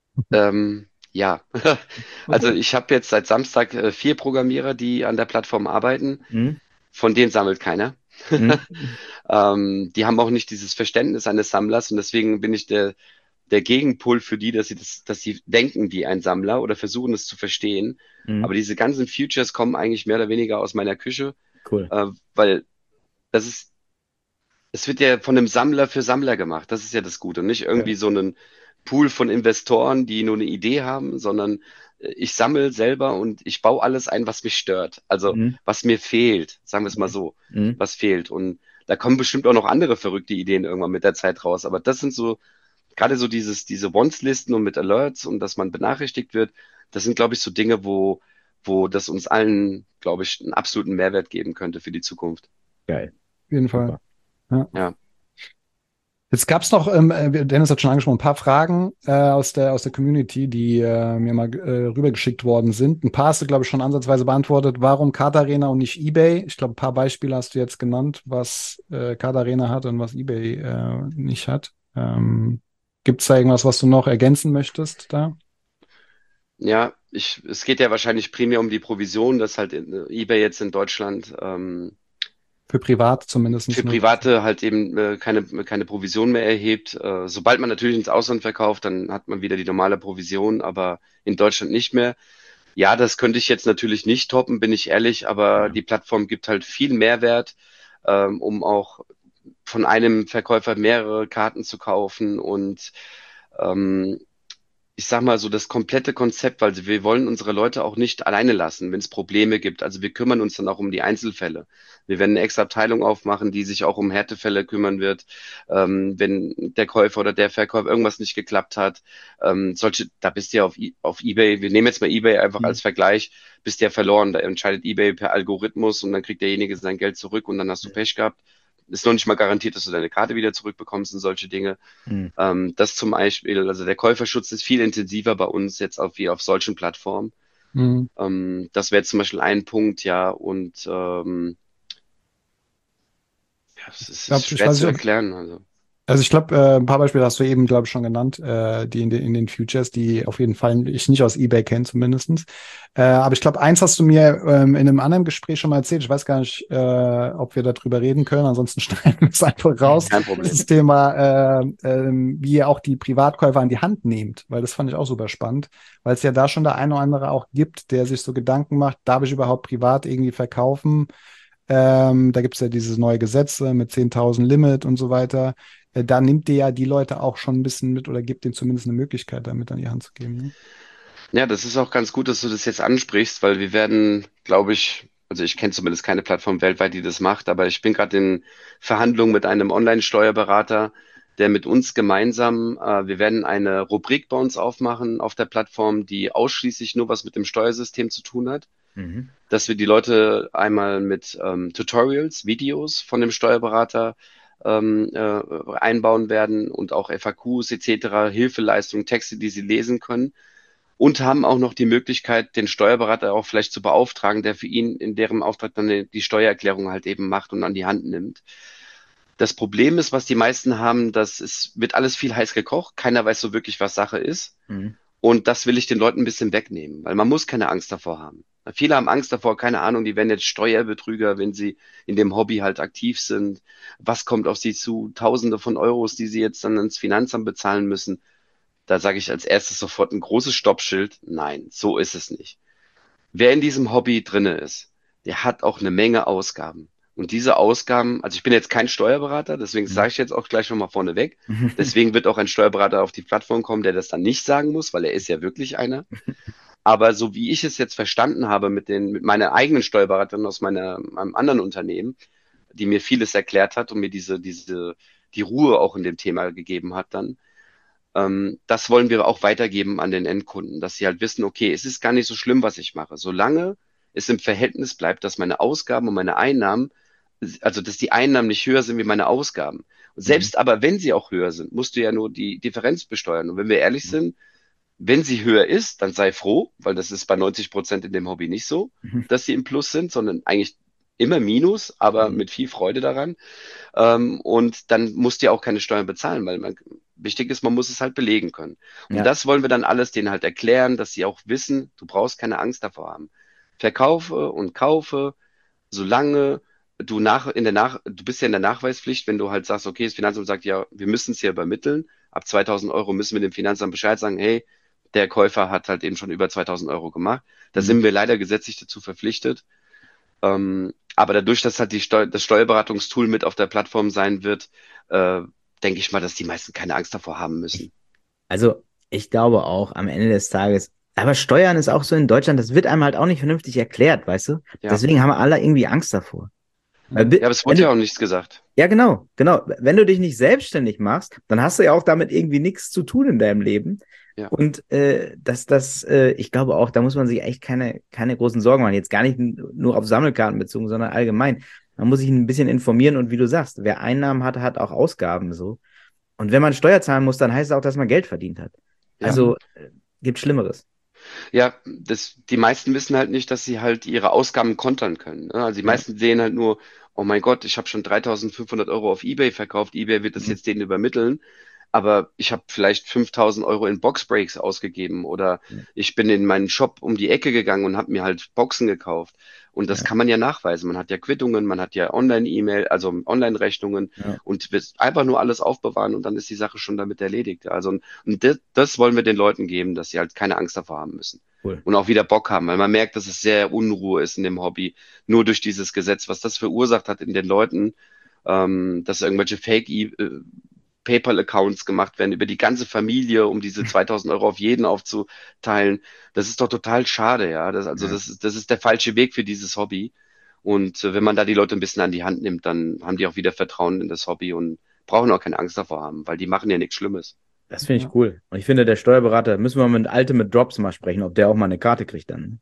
Ja, also ich habe jetzt seit Samstag 4 Programmierer, die an der Plattform arbeiten. Von denen sammelt keiner. Die haben auch nicht dieses Verständnis eines Sammlers und deswegen bin ich der Gegenpol für die, dass sie denken wie ein Sammler oder versuchen es zu verstehen. Aber diese ganzen Futures kommen eigentlich mehr oder weniger aus meiner Küche. Cool. Weil es wird ja von einem Sammler für Sammler gemacht. Das ist ja das Gute. Und nicht irgendwie so einen Pool von Investoren, die nur eine Idee haben, sondern ich sammle selber und ich baue alles ein, was mich stört. Also was mir fehlt, sagen wir es mal so, was fehlt. Und da kommen bestimmt auch noch andere verrückte Ideen irgendwann mit der Zeit raus. Aber das sind so, gerade so diese Wants-Listen und mit Alerts und dass man benachrichtigt wird, das sind, glaube ich, so Dinge, wo das uns allen, glaube ich, einen absoluten Mehrwert geben könnte für die Zukunft. Geil. Auf jeden Fall. Ja. Jetzt gab es noch, Dennis hat schon angesprochen, ein paar Fragen aus der Community, die mir mal rübergeschickt worden sind. Ein paar hast du, glaube ich, schon ansatzweise beantwortet. Warum Card Arena und nicht eBay? Ich glaube, ein paar Beispiele hast du jetzt genannt, was Card Arena hat und was eBay nicht hat. Gibt es da irgendwas, was du noch ergänzen möchtest da? Ja, es geht ja wahrscheinlich primär um die Provision, dass halt eBay jetzt in Deutschland für Private zumindest. Für Private halt eben keine Provision mehr erhebt. Sobald man natürlich ins Ausland verkauft, dann hat man wieder die normale Provision, aber in Deutschland nicht mehr. Ja, das könnte ich jetzt natürlich nicht toppen, bin ich ehrlich, aber die Plattform gibt halt viel Mehrwert, um auch von einem Verkäufer mehrere Karten zu kaufen und ich sag mal so, das komplette Konzept, weil wir wollen unsere Leute auch nicht alleine lassen, wenn es Probleme gibt. Also wir kümmern uns dann auch um die Einzelfälle. Wir werden eine extra Abteilung aufmachen, die sich auch um Härtefälle kümmern wird, wenn der Käufer oder der Verkäufer irgendwas nicht geklappt hat. Da bist du ja auf eBay, wir nehmen jetzt mal eBay einfach als Vergleich, bist du ja verloren. Da entscheidet eBay per Algorithmus und dann kriegt derjenige sein Geld zurück und dann hast du Pech gehabt. Ist noch nicht mal garantiert, dass du deine Karte wieder zurückbekommst und solche Dinge. Das zum Beispiel, also der Käuferschutz ist viel intensiver bei uns jetzt wie auf solchen Plattformen. Das wäre zum Beispiel ein Punkt, ja, und es ist schwer zu erklären. Also ich glaube, ein paar Beispiele hast du eben, glaube ich, schon genannt, die in den Futures, die auf jeden Fall ich nicht aus eBay kenne zumindestens. Aber ich glaube, eins hast du mir in einem anderen Gespräch schon mal erzählt. Ich weiß gar nicht, ob wir darüber reden können. Ansonsten schneiden wir es einfach raus. Kein Problem. Das Thema, wie ihr auch die Privatkäufer an die Hand nehmt, weil das fand ich auch super spannend, weil es ja da schon der eine oder andere auch gibt, der sich so Gedanken macht, darf ich überhaupt privat irgendwie verkaufen? Da gibt es ja dieses neue Gesetz mit 10.000 Limit und so weiter. da nimmt ihr ja die Leute auch schon ein bisschen mit oder gibt denen zumindest eine Möglichkeit, damit an die Hand zu geben. Ne? Ja, das ist auch ganz gut, dass du das jetzt ansprichst, weil wir werden, glaube ich, also ich kenne zumindest keine Plattform weltweit, die das macht, aber ich bin gerade in Verhandlungen mit einem Online-Steuerberater, der mit uns gemeinsam, wir werden eine Rubrik bei uns aufmachen auf der Plattform, die ausschließlich nur was mit dem Steuersystem zu tun hat, dass wir die Leute einmal mit Tutorials, Videos von dem Steuerberater einbauen werden und auch FAQs etc., Hilfeleistungen, Texte, die sie lesen können. Und haben auch noch die Möglichkeit, den Steuerberater auch vielleicht zu beauftragen, der für ihn in deren Auftrag dann die Steuererklärung halt eben macht und an die Hand nimmt. Das Problem ist, was die meisten haben, dass es wird alles viel heiß gekocht. Keiner weiß so wirklich, was Sache ist. Und das will ich den Leuten ein bisschen wegnehmen, weil man muss keine Angst davor haben. Viele haben Angst davor, keine Ahnung, die werden jetzt Steuerbetrüger, wenn sie in dem Hobby halt aktiv sind. Was kommt auf sie zu? Tausende von Euros, die sie jetzt dann ins Finanzamt bezahlen müssen. Da sage ich als erstes sofort ein großes Stoppschild. Nein, so ist es nicht. Wer in diesem Hobby drinne ist, der hat auch eine Menge Ausgaben. Und diese Ausgaben, also ich bin jetzt kein Steuerberater, deswegen sage ich jetzt auch gleich schon mal vorneweg. Deswegen wird auch ein Steuerberater auf die Plattform kommen, der das dann nicht sagen muss, weil er ist ja wirklich einer. Aber so wie ich es jetzt verstanden habe mit meiner eigenen Steuerberaterin aus meinem anderen Unternehmen, die mir vieles erklärt hat und mir die Ruhe auch in dem Thema gegeben hat dann, das wollen wir auch weitergeben an den Endkunden, dass sie halt wissen, okay, es ist gar nicht so schlimm, was ich mache. Solange es im Verhältnis bleibt, dass meine Ausgaben und meine Einnahmen, also dass die Einnahmen nicht höher sind wie meine Ausgaben. Und selbst aber, wenn sie auch höher sind, musst du ja nur die Differenz besteuern. Und wenn wir ehrlich sind, wenn sie höher ist, dann sei froh, weil das ist bei 90% in dem Hobby nicht so, dass sie im Plus sind, sondern eigentlich immer Minus, aber mit viel Freude daran. Und dann musst du ja auch keine Steuern bezahlen, weil wichtig ist, man muss es halt belegen können. Und das wollen wir dann alles denen halt erklären, dass sie auch wissen, du brauchst keine Angst davor haben. Verkaufe und kaufe, solange du bist ja in der Nachweispflicht, wenn du halt sagst, okay, das Finanzamt sagt, ja, wir müssen es hier übermitteln. Ab 2.000 Euro müssen wir dem Finanzamt Bescheid sagen, hey, der Käufer hat halt eben schon über 2.000 Euro gemacht. Da sind wir leider gesetzlich dazu verpflichtet. Aber dadurch, dass halt das Steuerberatungstool mit auf der Plattform sein wird, denke ich mal, dass die meisten keine Angst davor haben müssen. Also ich glaube auch am Ende des Tages, aber Steuern ist auch so in Deutschland, das wird einem halt auch nicht vernünftig erklärt, weißt du? Ja. Deswegen haben alle irgendwie Angst davor. Ja, aber es wurde ja auch nichts gesagt. Ja, genau. Wenn du dich nicht selbstständig machst, dann hast du ja auch damit irgendwie nichts zu tun in deinem Leben. Ja. Und ich glaube auch, da muss man sich echt keine großen Sorgen machen. Jetzt gar nicht nur auf Sammelkarten bezogen, sondern allgemein. Man muss sich ein bisschen informieren und wie du sagst, wer Einnahmen hat, hat auch Ausgaben so. Und wenn man Steuer zahlen muss, dann heißt es auch, dass man Geld verdient hat. Ja. Also gibt Schlimmeres. Ja, die meisten wissen halt nicht, dass sie halt ihre Ausgaben kontern können. Also die meisten sehen halt nur, oh mein Gott, ich habe schon 3.500 Euro auf eBay verkauft, eBay wird das jetzt denen übermitteln. Aber ich habe vielleicht 5.000 Euro in Boxbreaks ausgegeben oder ich bin in meinen Shop um die Ecke gegangen und habe mir halt Boxen gekauft. Und das kann man ja nachweisen. Man hat ja Quittungen, man hat ja Online-E-Mail, also Online-Rechnungen und wird einfach nur alles aufbewahren und dann ist die Sache schon damit erledigt. Also und das wollen wir den Leuten geben, dass sie halt keine Angst davor haben müssen. Cool. Und auch wieder Bock haben, weil man merkt, dass es sehr Unruhe ist in dem Hobby, nur durch dieses Gesetz, was das verursacht hat in den Leuten, dass irgendwelche PayPal-Accounts gemacht werden über die ganze Familie, um diese 2.000 Euro auf jeden aufzuteilen. Das ist doch total schade, ja. Das ist der falsche Weg für dieses Hobby. Und wenn man da die Leute ein bisschen an die Hand nimmt, dann haben die auch wieder Vertrauen in das Hobby und brauchen auch keine Angst davor haben, weil die machen ja nichts Schlimmes. Das finde ich cool. Und ich finde, der Steuerberater, müssen wir mit Ultimate Drops mal sprechen, ob der auch mal eine Karte kriegt dann.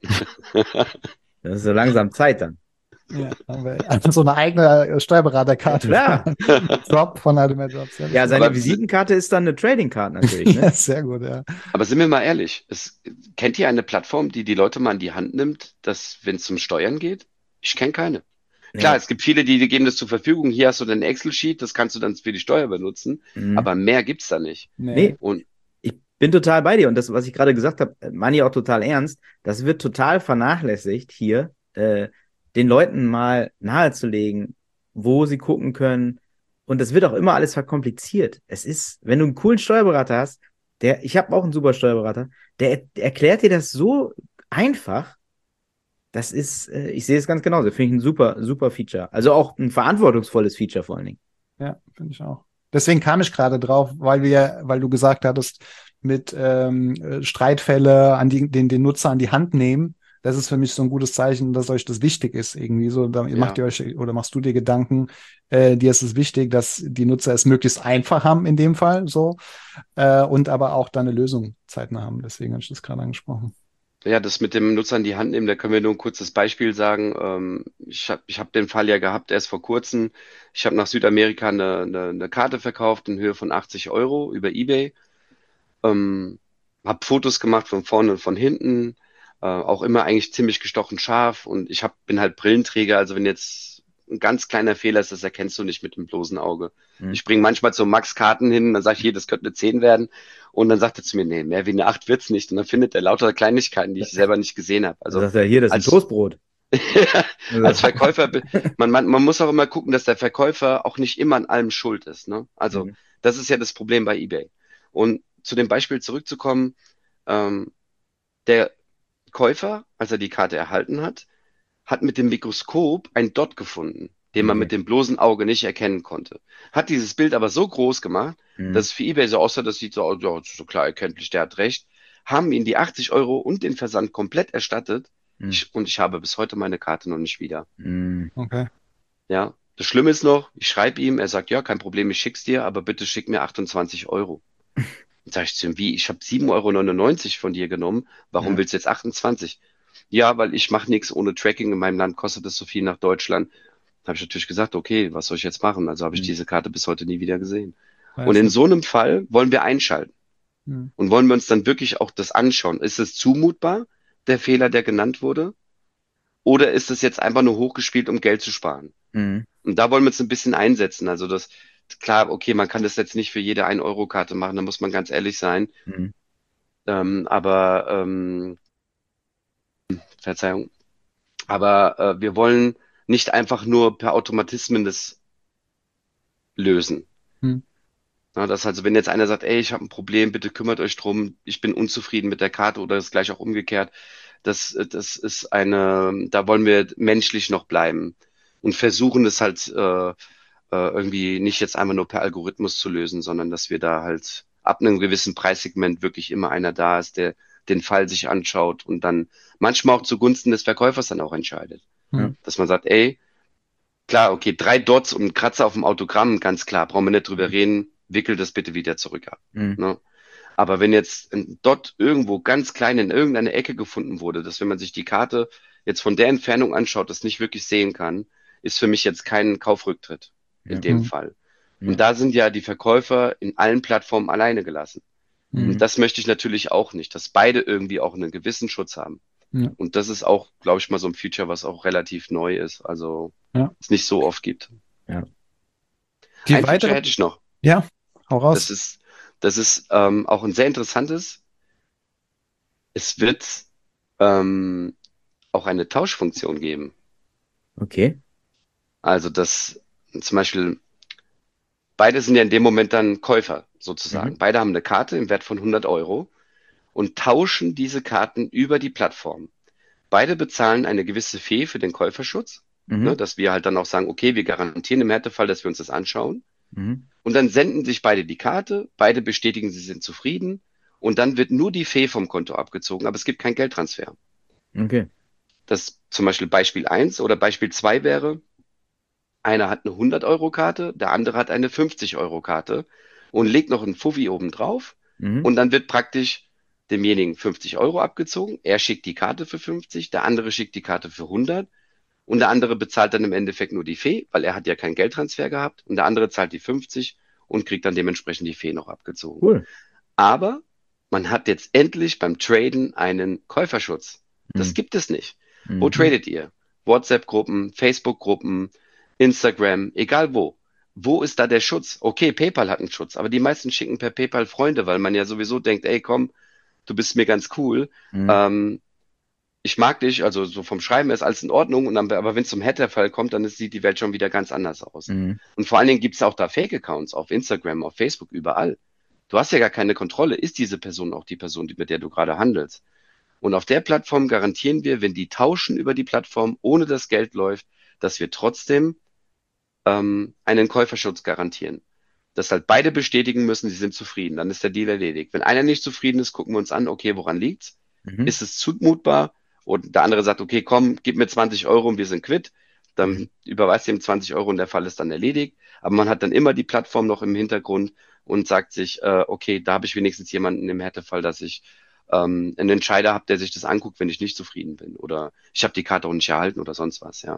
Das ist so langsam Zeit dann. Ja, haben wir also so eine eigene Steuerberaterkarte. Ja. Drop von Ultimate Drops. Ja, seine Visitenkarte ist dann eine Trading Card natürlich. Ne? Ja, sehr gut, ja. Aber sind wir mal ehrlich, kennt ihr eine Plattform, die Leute mal in die Hand nimmt, wenn es um Steuern geht? Ich kenne keine. Klar, es gibt viele, die geben das zur Verfügung. Hier hast du dein Excel-Sheet, das kannst du dann für die Steuer benutzen. Aber mehr gibt's da nicht. Nee. Und ich bin total bei dir. Und das, was ich gerade gesagt habe, meine ich auch total ernst. Das wird total vernachlässigt hier, den Leuten mal nahezulegen, wo sie gucken können. Und das wird auch immer alles verkompliziert. Es ist, wenn du einen coolen Steuerberater hast, ich habe auch einen super Steuerberater, der erklärt dir das so einfach. Das ist, ich sehe es ganz genauso. Finde ich ein super, super Feature. Also auch ein verantwortungsvolles Feature vor allen Dingen. Ja, finde ich auch. deswegen kam ich gerade drauf, weil du gesagt hattest, mit Streitfälle den Nutzer an die Hand nehmen. Das ist für mich so ein gutes Zeichen, dass euch das wichtig ist, irgendwie so. Da macht ihr euch oder machst du dir Gedanken, dir ist es wichtig, dass die Nutzer es möglichst einfach haben in dem Fall so und aber auch dann eine Lösung zeitnah haben. Deswegen habe ich das gerade angesprochen. Ja, das mit dem Nutzer in die Hand nehmen, da können wir nur ein kurzes Beispiel sagen. Ich hab den Fall ja gehabt erst vor kurzem. Ich habe nach Südamerika eine Karte verkauft in Höhe von 80 Euro über eBay. Habe Fotos gemacht von vorne und von hinten. Auch immer eigentlich ziemlich gestochen scharf. Und bin halt Brillenträger. Also wenn jetzt ein ganz kleiner Fehler ist, das erkennst du nicht mit dem bloßen Auge. Ich bringe manchmal so Max Karten hin, dann sage ich, das könnte eine 10 werden. Und dann sagt er zu mir, nee, mehr wie eine 8 wird's nicht. Und dann findet er lauter Kleinigkeiten, die ich selber nicht gesehen habe. Also dann sagt er, hier, das ist ein Toastbrot. als Verkäufer, man muss auch immer gucken, dass der Verkäufer auch nicht immer an allem schuld ist. Ne? Also das ist ja das Problem bei eBay. Und zu dem Beispiel zurückzukommen, der Käufer, als er die Karte erhalten hat, hat mit dem Mikroskop ein Dot gefunden, den man mit dem bloßen Auge nicht erkennen konnte. Hat dieses Bild aber so groß gemacht, dass es für eBay so aussah, das sieht so aus, ja, so klar erkenntlich, der hat recht, haben ihm die 80 Euro und den Versand komplett erstattet und ich habe bis heute meine Karte noch nicht wieder. Okay. Ja, das Schlimme ist noch, ich schreibe ihm, er sagt, ja, kein Problem, ich schick's dir, aber bitte schick mir 28 Euro. Dann sag ich zu ihm, wie, ich habe 7,99 Euro von dir genommen, warum willst du jetzt 28? Ja, weil ich mache nichts ohne Tracking, in meinem Land kostet es so viel nach Deutschland. Da habe ich natürlich gesagt, okay, was soll ich jetzt machen? Also habe ich diese Karte bis heute nie wieder gesehen. Und in so einem Fall wollen wir einschalten. Und wollen wir uns dann wirklich auch das anschauen. Ist es zumutbar, der Fehler, der genannt wurde? Oder ist es jetzt einfach nur hochgespielt, um Geld zu sparen? Und da wollen wir uns ein bisschen einsetzen. Also klar, okay, man kann das jetzt nicht für jede 1-Euro-Karte machen, da muss man ganz ehrlich sein. Verzeihung. Aber wir wollen nicht einfach nur per Automatismen das lösen. Ja, das also, wenn jetzt einer sagt, ey, ich habe ein Problem, bitte kümmert euch drum, ich bin unzufrieden mit der Karte oder das gleich auch umgekehrt, das ist da wollen wir menschlich noch bleiben und versuchen es halt irgendwie nicht jetzt einfach nur per Algorithmus zu lösen, sondern dass wir da halt ab einem gewissen Preissegment wirklich immer einer da ist, der den Fall sich anschaut und dann manchmal auch zugunsten des Verkäufers dann auch entscheidet. Dass man sagt, ey, klar, okay, 3 Dots und ein Kratzer auf dem Autogramm, ganz klar, brauchen wir nicht drüber reden, wickel das bitte wieder zurück ab. Ne? Aber wenn jetzt ein Dot irgendwo ganz klein in irgendeiner Ecke gefunden wurde, dass wenn man sich die Karte jetzt von der Entfernung anschaut, das nicht wirklich sehen kann, ist für mich jetzt kein Kaufrücktritt in dem Fall. Und da sind ja die Verkäufer in allen Plattformen alleine gelassen. Und das möchte ich natürlich auch nicht, dass beide irgendwie auch einen gewissen Schutz haben. Und das ist auch, glaube ich, mal so ein Feature, was auch relativ neu ist, also es nicht so oft gibt. Die ein Feature hätte ich noch. Ja, hau raus. Das ist auch ein sehr interessantes. Es wird auch eine Tauschfunktion geben. Okay. Also zum Beispiel, beide sind ja in dem Moment dann Käufer sozusagen. Beide haben eine Karte im Wert von 100 Euro und tauschen diese Karten über die Plattform. Beide bezahlen eine gewisse Fee für den Käuferschutz, ne, dass wir halt dann auch sagen, okay, wir garantieren im Härtefall, dass wir uns das anschauen. Und dann senden sich beide die Karte, beide bestätigen, sie sind zufrieden und dann wird nur die Fee vom Konto abgezogen, aber es gibt keinen Geldtransfer. Okay. Das zum Beispiel Beispiel 1 oder Beispiel 2 wäre, einer hat eine 100-Euro-Karte, der andere hat eine 50-Euro-Karte und legt noch einen Fuffi oben drauf und dann wird praktisch demjenigen 50 Euro abgezogen. Er schickt die Karte für 50, der andere schickt die Karte für 100 und der andere bezahlt dann im Endeffekt nur die Fee, weil er hat ja keinen Geldtransfer gehabt und der andere zahlt die 50 und kriegt dann dementsprechend die Fee noch abgezogen. Cool. Aber man hat jetzt endlich beim Traden einen Käuferschutz. Das gibt es nicht. Wo tradet ihr? WhatsApp-Gruppen, Facebook-Gruppen, Instagram, egal wo. Wo ist da der Schutz? Okay, PayPal hat einen Schutz, aber die meisten schicken per PayPal Freunde, weil man ja sowieso denkt, ey, komm, du bist mir ganz cool. Ich mag dich, also so vom Schreiben ist alles in Ordnung, aber wenn es zum Hater-Fall kommt, dann sieht die Welt schon wieder ganz anders aus. Und vor allen Dingen gibt es auch da Fake-Accounts auf Instagram, auf Facebook, überall. Du hast ja gar keine Kontrolle. Ist diese Person auch die Person, mit der du gerade handelst? Und auf der Plattform garantieren wir, wenn die tauschen über die Plattform, ohne dass Geld läuft, dass wir trotzdem einen Käuferschutz garantieren. dass halt beide bestätigen müssen, sie sind zufrieden. Dann ist der Deal erledigt. Wenn einer nicht zufrieden ist, gucken wir uns an, okay, woran liegt's? Ist es zumutbar? Und der andere sagt, okay, komm, gib mir 20 Euro und wir sind quitt. Dann überweist ihm 20 Euro und der Fall ist dann erledigt. Aber man hat dann immer die Plattform noch im Hintergrund und sagt sich, okay, da habe ich wenigstens jemanden im Härtefall, dass ich einen Entscheider habe, der sich das anguckt, wenn ich nicht zufrieden bin. Oder ich habe die Karte auch nicht erhalten oder sonst was, ja.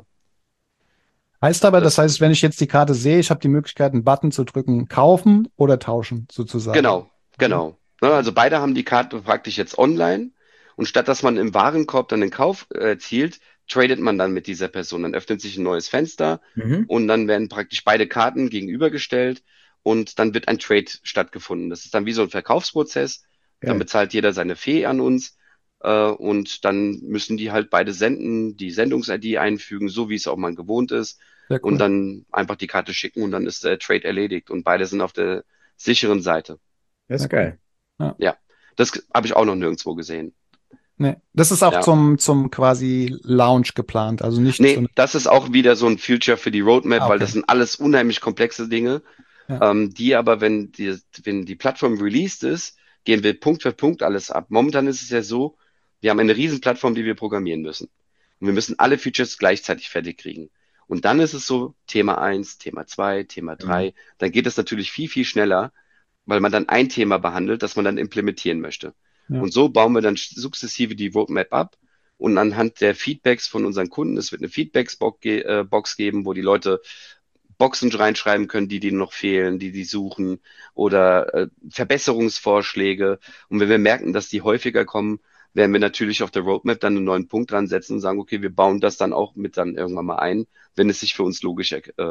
Heißt aber, das heißt, wenn ich jetzt die Karte sehe, ich habe die Möglichkeit, einen Button zu drücken, kaufen oder tauschen, sozusagen. Genau. Ne, also beide haben die Karte praktisch jetzt online und statt dass man im Warenkorb dann den Kauf erzielt, tradet man dann mit dieser Person. Dann öffnet sich ein neues Fenster und dann werden praktisch beide Karten gegenübergestellt und dann wird ein Trade stattgefunden. Das ist dann wie so ein Verkaufsprozess. Dann bezahlt jeder seine Fee an uns und dann müssen die halt beide senden, die Sendungs-ID einfügen, so wie es auch mal gewohnt ist. Sehr cool. Und dann einfach die Karte schicken und dann ist der Trade erledigt und beide sind auf der sicheren Seite. Das ist geil. Ja, das habe ich auch noch nirgendwo gesehen. Nee, das ist auch zum quasi Launch geplant, also nicht Nee, das ist auch wieder so ein Future für die Roadmap, okay. weil das sind alles unheimlich komplexe Dinge, die aber, wenn die Plattform released ist, gehen wir Punkt für Punkt alles ab. Momentan ist es ja so, wir haben eine riesen Plattform, die wir programmieren müssen. Und wir müssen alle Features gleichzeitig fertig kriegen. Und dann ist es so, Thema 1, Thema 2, Thema 3, dann geht es natürlich viel, viel schneller, weil man dann ein Thema behandelt, das man dann implementieren möchte. Ja. Und so bauen wir dann sukzessive die Roadmap ab und anhand der Feedbacks von unseren Kunden, es wird eine Feedbacks-Box geben, wo die Leute Boxen reinschreiben können, die noch fehlen, die suchen oder Verbesserungsvorschläge. Und wenn wir merken, dass die häufiger kommen, werden wir natürlich auf der Roadmap dann einen neuen Punkt dran setzen und sagen, okay, wir bauen das dann auch mit dann irgendwann mal ein, wenn es für uns logisch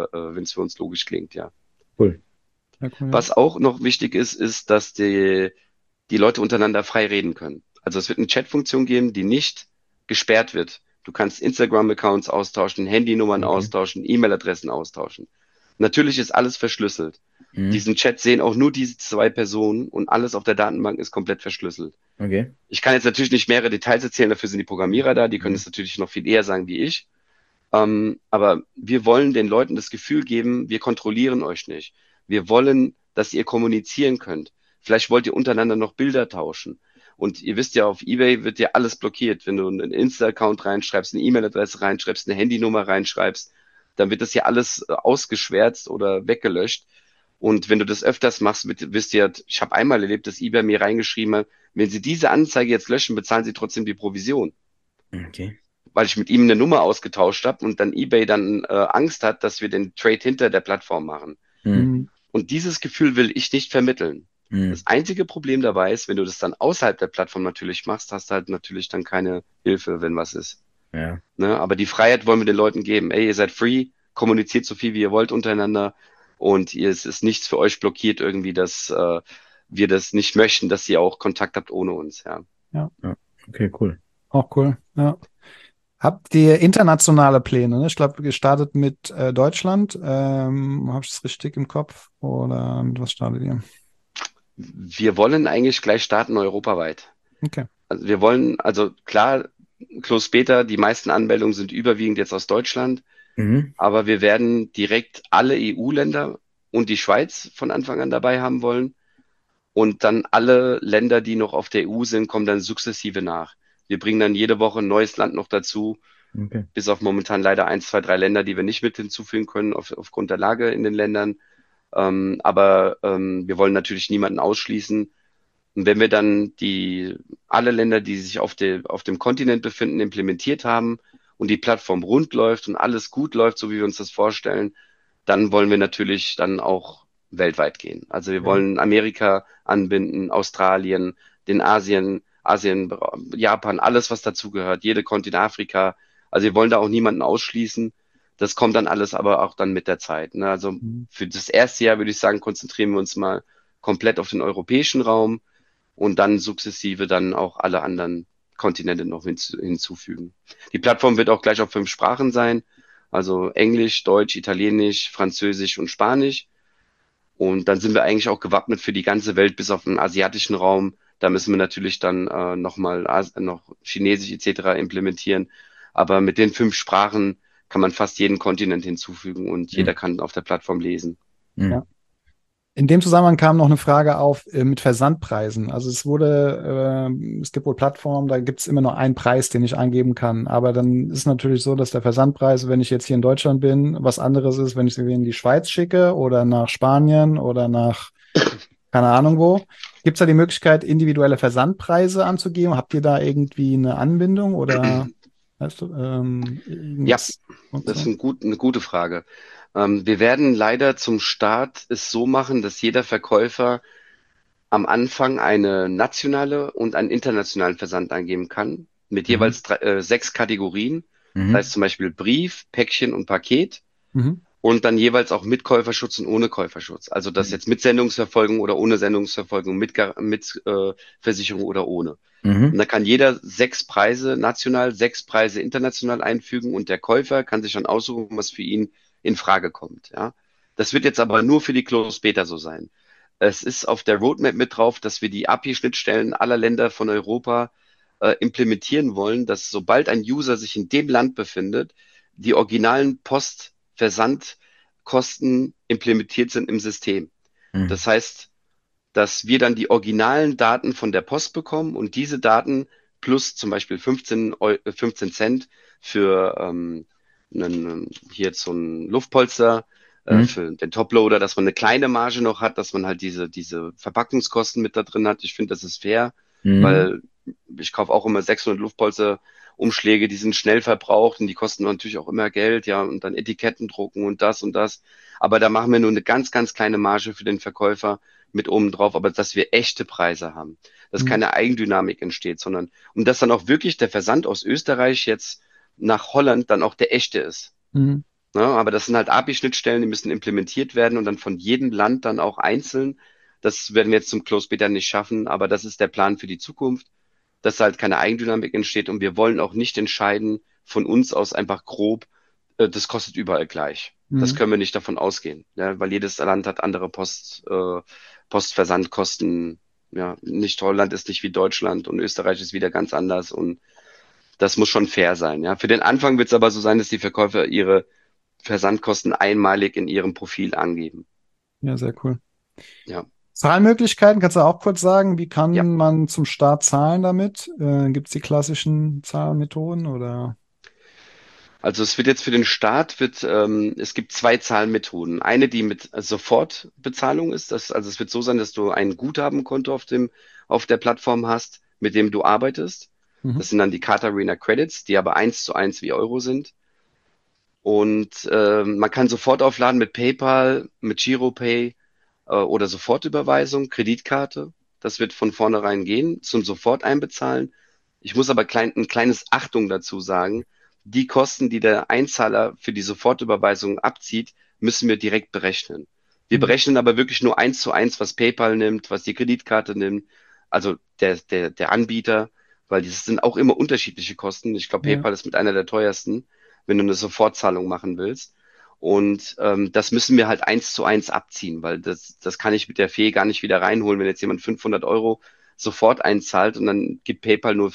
klingt, ja. Cool. Ja, cool, ja. Was auch noch wichtig ist, dass die Leute untereinander frei reden können. Also es wird eine Chatfunktion geben, die nicht gesperrt wird. Du kannst Instagram-Accounts austauschen, Handynummern austauschen, E-Mail-Adressen austauschen. Natürlich ist alles verschlüsselt. Diesen Chat sehen auch nur diese 2 Personen und alles auf der Datenbank ist komplett verschlüsselt. Okay. Ich kann jetzt natürlich nicht mehrere Details erzählen, dafür sind die Programmierer da, die können es natürlich noch viel eher sagen wie ich. Aber wir wollen den Leuten das Gefühl geben, wir kontrollieren euch nicht. Wir wollen, dass ihr kommunizieren könnt. Vielleicht wollt ihr untereinander noch Bilder tauschen. Und ihr wisst ja, auf eBay wird ja alles blockiert. Wenn du einen Insta-Account reinschreibst, eine E-Mail-Adresse reinschreibst, eine Handynummer reinschreibst, dann wird das ja alles ausgeschwärzt oder weggelöscht. Und wenn du das öfters machst, wisst ihr, ich habe einmal erlebt, dass eBay mir reingeschrieben hat, wenn Sie diese Anzeige jetzt löschen, bezahlen Sie trotzdem die Provision. Okay. Weil ich mit ihm eine Nummer ausgetauscht habe und dann eBay dann Angst hat, dass wir den Trade hinter der Plattform machen. Und dieses Gefühl will ich nicht vermitteln. Das einzige Problem dabei ist, wenn du das dann außerhalb der Plattform natürlich machst, hast du halt natürlich dann keine Hilfe, wenn was ist. Ja. Ne? Aber die Freiheit wollen wir den Leuten geben. Ey, ihr seid free, kommuniziert so viel, wie ihr wollt untereinander und es ist nichts für euch blockiert irgendwie, dass wir das nicht möchten, dass ihr auch Kontakt habt ohne uns. Ja. Okay, cool. Auch cool, ja. Habt ihr internationale Pläne? Ne? Ich glaube, gestartet mit Deutschland. Habe ich das richtig im Kopf? Oder mit was startet ihr? Wir wollen eigentlich gleich starten europaweit. Okay. Also wir wollen, also klar, Close Beta, die meisten Anmeldungen sind überwiegend jetzt aus Deutschland, aber wir werden direkt alle EU-Länder und die Schweiz von Anfang an dabei haben wollen und dann alle Länder, die noch auf der EU sind, kommen dann sukzessive nach. Wir bringen dann jede Woche ein neues Land noch dazu, bis auf momentan leider 1, 2, 3 Länder, die wir nicht mit hinzufügen können aufgrund der Lage in den Ländern. Aber wir wollen natürlich niemanden ausschließen. Und wenn wir dann alle Länder, die sich auf dem Kontinent befinden, implementiert haben und die Plattform rund läuft und alles gut läuft, so wie wir uns das vorstellen, dann wollen wir natürlich dann auch weltweit gehen. Also wir wollen Amerika anbinden, Australien, den Asien, Japan, alles, was dazugehört, jede Kontinent, Afrika. Also wir wollen da auch niemanden ausschließen. Das kommt dann alles aber auch dann mit der Zeit. Ne? Also für das erste Jahr würde ich sagen, konzentrieren wir uns mal komplett auf den europäischen Raum und dann sukzessive dann auch alle anderen Kontinente noch hinzufügen. Die Plattform wird auch gleich auf 5 Sprachen sein, also Englisch, Deutsch, Italienisch, Französisch und Spanisch. Und dann sind wir eigentlich auch gewappnet für die ganze Welt bis auf den asiatischen Raum. Da müssen wir natürlich dann noch Chinesisch etc. implementieren. Aber mit den 5 Sprachen kann man fast jeden Kontinent hinzufügen und jeder kann auf der Plattform lesen. Ja. In dem Zusammenhang kam noch eine Frage auf mit Versandpreisen. Also es gibt wohl Plattformen, da gibt es immer nur einen Preis, den ich angeben kann. Aber dann ist natürlich so, dass der Versandpreis, wenn ich jetzt hier in Deutschland bin, was anderes ist, wenn ich sie in die Schweiz schicke oder nach Spanien oder nach keine Ahnung wo. Gibt es da die Möglichkeit, individuelle Versandpreise anzugeben? Habt ihr da irgendwie eine Anbindung oder weißt du, Ja, das ist eine gute Frage. Wir werden leider zum Start es so machen, dass jeder Verkäufer am Anfang eine nationale und einen internationalen Versand eingeben kann, mit jeweils 6 Kategorien. Das heißt zum Beispiel Brief, Päckchen und Paket. Und dann jeweils auch mit Käuferschutz und ohne Käuferschutz. Also das jetzt mit Sendungsverfolgung oder ohne Sendungsverfolgung, mit Versicherung oder ohne. Und da kann jeder 6 Preise national, 6 Preise international einfügen und der Käufer kann sich dann aussuchen, was für ihn in Frage kommt. Ja, das wird jetzt aber nur für die Closed Beta so sein. Es ist auf der Roadmap mit drauf, dass wir die API-Schnittstellen aller Länder von Europa implementieren wollen, dass sobald ein User sich in dem Land befindet, die originalen Versandkosten implementiert sind im System. Das heißt, dass wir dann die originalen Daten von der Post bekommen und diese Daten plus zum Beispiel 15 Cent für hier so ein Luftpolster, für den Toploader, dass man eine kleine Marge noch hat, dass man halt diese Verpackungskosten mit da drin hat. Ich finde, das ist fair, weil ich kaufe auch immer 600 Luftpolster-Umschläge, die sind schnell verbraucht und die kosten natürlich auch immer Geld, ja, und dann Etiketten drucken und das und das. Aber da machen wir nur eine ganz, ganz kleine Marge für den Verkäufer mit oben drauf, aber dass wir echte Preise haben, dass keine Eigendynamik entsteht, sondern und dass dann auch wirklich der Versand aus Österreich jetzt nach Holland dann auch der echte ist. Ja, aber das sind halt API-Schnittstellen, die müssen implementiert werden und dann von jedem Land dann auch einzeln. Das werden wir jetzt zum Closed Beta nicht schaffen, aber das ist der Plan für die Zukunft, dass halt keine Eigendynamik entsteht und wir wollen auch nicht entscheiden von uns aus einfach grob, das kostet überall gleich. Das können wir nicht davon ausgehen, ja, weil jedes Land hat andere Postversandkosten. Ja, nicht Holland ist nicht wie Deutschland und Österreich ist wieder ganz anders und das muss schon fair sein. Ja, für den Anfang wird es aber so sein, dass die Verkäufer ihre Versandkosten einmalig in ihrem Profil angeben. Ja, sehr cool. Ja. Zahlmöglichkeiten, kannst du auch kurz sagen, wie kann man zum Start zahlen damit? Gibt es die klassischen Zahlmethoden oder? Also es wird jetzt für den Start es gibt 2 Zahlmethoden. Eine, die mit Sofortbezahlung ist. Also es wird so sein, dass du ein Guthabenkonto auf der Plattform hast, mit dem du arbeitest. Das sind dann die Katarina Credits, die aber 1:1 wie Euro sind. Und man kann sofort aufladen mit PayPal, mit Giropay oder Sofortüberweisung, Kreditkarte. Das wird von vornherein gehen, zum Sofort einbezahlen. Ich muss aber ein kleines Achtung dazu sagen. Die Kosten, die der Einzahler für die Sofortüberweisung abzieht, müssen wir direkt berechnen. Wir berechnen aber wirklich nur 1:1, was PayPal nimmt, was die Kreditkarte nimmt, also der Anbieter, weil das sind auch immer unterschiedliche Kosten. Ich glaube, PayPal ist mit einer der teuersten, wenn du eine Sofortzahlung machen willst. Und das müssen wir halt 1:1 abziehen, weil das kann ich mit der Fee gar nicht wieder reinholen, wenn jetzt jemand 500 Euro sofort einzahlt und dann gibt PayPal nur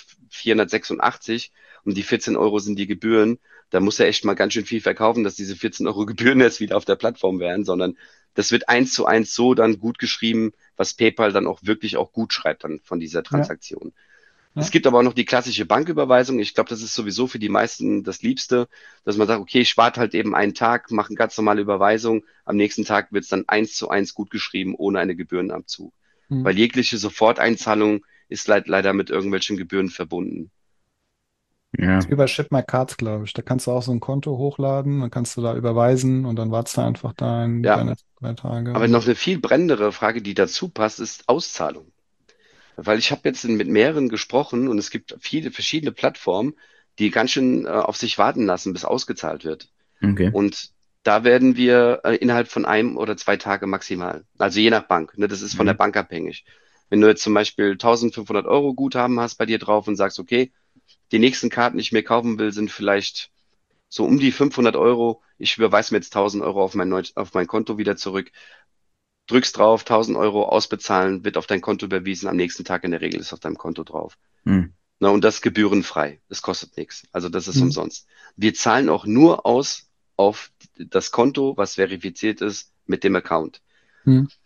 486 und die 14 Euro sind die Gebühren. Da muss er echt mal ganz schön viel verkaufen, dass diese 14 Euro Gebühren jetzt wieder auf der Plattform wären, sondern das wird 1:1 so dann gut geschrieben, was PayPal dann auch wirklich auch gut schreibt dann von dieser Transaktion. Ja. Es gibt aber auch noch die klassische Banküberweisung. Ich glaube, das ist sowieso für die meisten das Liebste, dass man sagt, okay, ich warte halt eben einen Tag, mache eine ganz normale Überweisung. Am nächsten Tag wird es dann 1:1 gut geschrieben, ohne einen Gebührenabzug. Weil jegliche Soforteinzahlung ist leider mit irgendwelchen Gebühren verbunden. Ja. Das ist wie bei Ship My Cards, glaube ich. Da kannst du auch so ein Konto hochladen, dann kannst du da überweisen und dann wartest du einfach deine 3 Tage. Aber noch eine viel brennendere Frage, die dazu passt, ist Auszahlung. Weil ich habe jetzt mit mehreren gesprochen und es gibt viele verschiedene Plattformen, die ganz schön auf sich warten lassen, bis ausgezahlt wird. Okay. Und da werden wir innerhalb von 1 oder 2 Tage maximal, also je nach Bank, ne, das ist von der Bank abhängig. Wenn du jetzt zum Beispiel 1.500 Euro Guthaben hast bei dir drauf und sagst, okay, die nächsten Karten, die ich mir kaufen will, sind vielleicht so um die 500 Euro. Ich überweise mir jetzt 1.000 Euro auf mein Konto wieder zurück. Drückst drauf, 1.000 Euro ausbezahlen, wird auf dein Konto überwiesen. Am nächsten Tag in der Regel ist auf deinem Konto drauf. Na, und das gebührenfrei. Das kostet nichts. Also das ist umsonst. Wir zahlen auch nur aus auf das Konto, was verifiziert ist mit dem Account.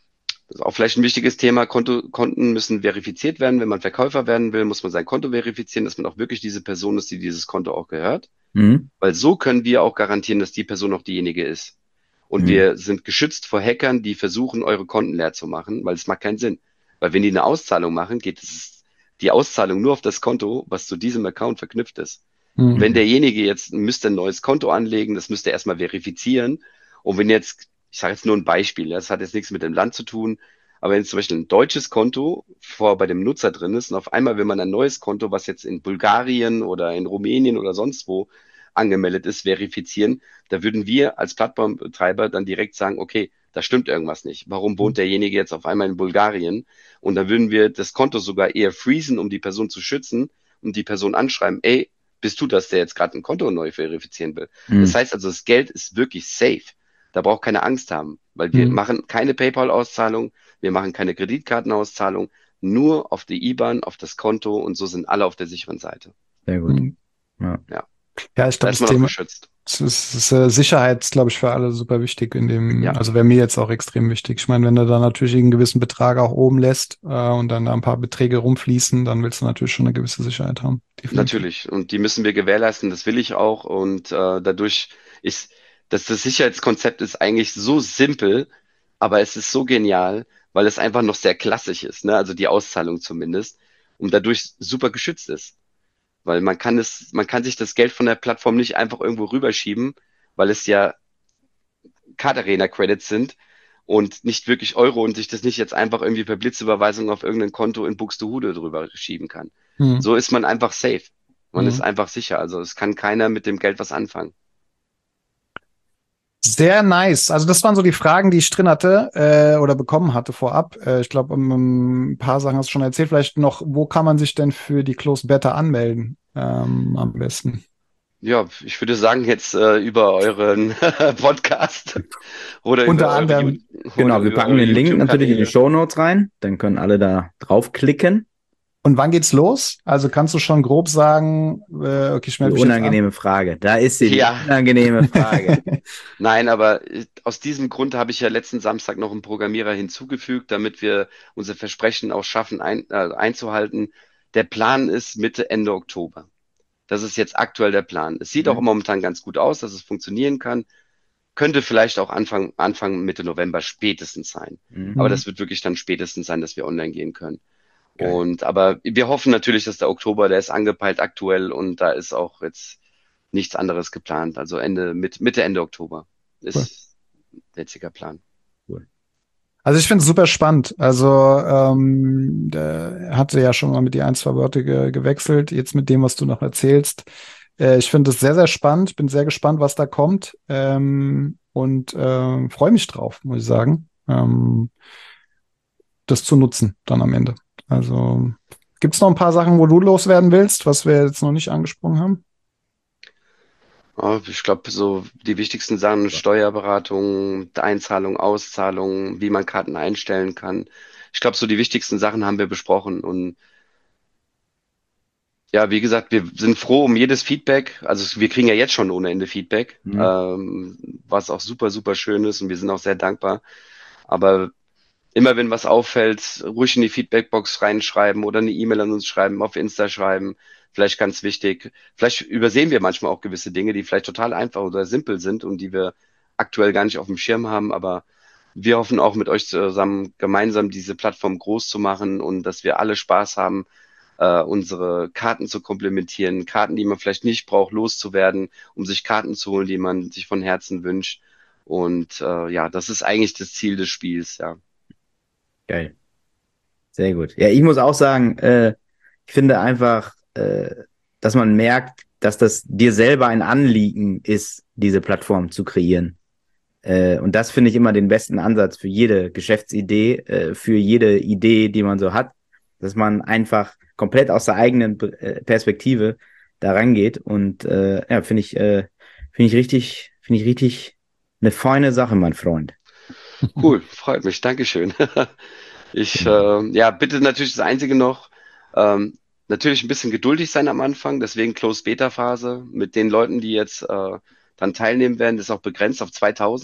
Das ist auch vielleicht ein wichtiges Thema. Konten müssen verifiziert werden. Wenn man Verkäufer werden will, muss man sein Konto verifizieren, dass man auch wirklich diese Person ist, die dieses Konto auch gehört. Weil so können wir auch garantieren, dass die Person auch diejenige ist. Und wir sind geschützt vor Hackern, die versuchen, eure Konten leer zu machen, weil es macht keinen Sinn. Weil wenn die eine Auszahlung machen, geht die Auszahlung nur auf das Konto, was zu diesem Account verknüpft ist. Wenn derjenige jetzt müsste ein neues Konto anlegen, das müsste er erstmal verifizieren. Und wenn jetzt, ich sage jetzt nur ein Beispiel, das hat jetzt nichts mit dem Land zu tun, aber wenn jetzt zum Beispiel ein deutsches Konto bei dem Nutzer drin ist und auf einmal will man ein neues Konto, was jetzt in Bulgarien oder in Rumänien oder sonst wo angemeldet ist, verifizieren, da würden wir als Plattformbetreiber dann direkt sagen, okay, da stimmt irgendwas nicht. Warum wohnt derjenige jetzt auf einmal in Bulgarien? Und dann würden wir das Konto sogar eher freezen, um die Person zu schützen und die Person anschreiben, ey, bist du das, der jetzt gerade ein Konto neu verifizieren will? Das heißt also, das Geld ist wirklich safe. Da braucht keine Angst haben, weil wir machen keine PayPal-Auszahlung, wir machen keine Kreditkartenauszahlung, nur auf die IBAN, auf das Konto und so sind alle auf der sicheren Seite. Sehr gut. Ja, ich glaube, das Thema Sicherheit ist, glaube ich, für alle super wichtig also wäre mir jetzt auch extrem wichtig. Ich meine, wenn du da natürlich einen gewissen Betrag auch oben lässt und dann da ein paar Beträge rumfließen, dann willst du natürlich schon eine gewisse Sicherheit haben. Definitiv. Natürlich. Und die müssen wir gewährleisten, das will ich auch. Und dadurch ist, das Sicherheitskonzept ist eigentlich so simpel, aber es ist so genial, weil es einfach noch sehr klassisch ist, ne? Also die Auszahlung zumindest, und dadurch super geschützt ist. Weil man kann sich das Geld von der Plattform nicht einfach irgendwo rüberschieben, weil es ja Card Arena Credits sind und nicht wirklich Euro und sich das nicht jetzt einfach irgendwie per Blitzüberweisung auf irgendein Konto in Buxtehude drüber schieben kann. So ist man einfach safe. Man ist einfach sicher. Also es kann keiner mit dem Geld was anfangen. Sehr nice. Also das waren so die Fragen, die ich drin hatte oder bekommen hatte vorab. Ich glaube, ein paar Sachen hast du schon erzählt. Vielleicht noch, wo kann man sich denn für die Closed Beta anmelden am besten? Ja, ich würde sagen, jetzt über euren Podcast oder Unter über anderem. Genau, wir packen den Link natürlich in die Shownotes rein. Dann können alle da draufklicken. Und wann geht's los? Also kannst du schon grob sagen, okay, ich melde mich unangenehme Frage. Da ist sie, die unangenehme Frage. Nein, aber aus diesem Grund habe ich ja letzten Samstag noch einen Programmierer hinzugefügt, damit wir unser Versprechen auch schaffen einzuhalten. Der Plan ist Mitte, Ende Oktober. Das ist jetzt aktuell der Plan. Es sieht auch momentan ganz gut aus, dass es funktionieren kann. Könnte vielleicht auch Anfang Mitte November spätestens sein. Aber das wird wirklich dann spätestens sein, dass wir online gehen können. Aber wir hoffen natürlich, dass der Oktober, der ist angepeilt aktuell und da ist auch jetzt nichts anderes geplant. Also Mitte, Ende Oktober ist der jetziger Plan. Cool. Also ich finde es super spannend. Also der hatte ja schon mal mit dir 1-2 Wörter gewechselt. Jetzt mit dem, was du noch erzählst. Ich finde es sehr, sehr spannend. Ich bin sehr gespannt, was da kommt und freue mich drauf, muss ich sagen, das zu nutzen dann am Ende. Also gibt's noch ein paar Sachen, wo du loswerden willst, was wir jetzt noch nicht angesprochen haben? Ich glaube, so die wichtigsten Sachen, Steuerberatung, Einzahlung, Auszahlung, wie man Karten einstellen kann. Ich glaube, so die wichtigsten Sachen haben wir besprochen. Und ja, wie gesagt, wir sind froh um jedes Feedback. Also wir kriegen ja jetzt schon ohne Ende Feedback, was auch super, super schön ist und wir sind auch sehr dankbar. Aber immer wenn was auffällt, ruhig in die Feedbackbox reinschreiben oder eine E-Mail an uns schreiben, auf Insta schreiben. Vielleicht ganz wichtig. Vielleicht übersehen wir manchmal auch gewisse Dinge, die vielleicht total einfach oder simpel sind und die wir aktuell gar nicht auf dem Schirm haben. Aber wir hoffen auch mit euch zusammen gemeinsam diese Plattform groß zu machen und dass wir alle Spaß haben, unsere Karten zu komplementieren, Karten, die man vielleicht nicht braucht, loszuwerden, um sich Karten zu holen, die man sich von Herzen wünscht. Und das ist eigentlich das Ziel des Spiels, ja. Geil. Sehr gut. Ja, ich muss auch sagen, ich finde einfach, dass man merkt, dass das dir selber ein Anliegen ist, diese Plattform zu kreieren. Und das finde ich immer den besten Ansatz für jede Geschäftsidee, für jede Idee, die man so hat, dass man einfach komplett aus der eigenen Perspektive da rangeht. Und finde ich richtig eine feine Sache, mein Freund. Cool, freut mich, Dankeschön. Bitte natürlich das Einzige noch, natürlich ein bisschen geduldig sein am Anfang, deswegen Closed Beta Phase mit den Leuten, die jetzt dann teilnehmen werden, ist auch begrenzt auf 2000.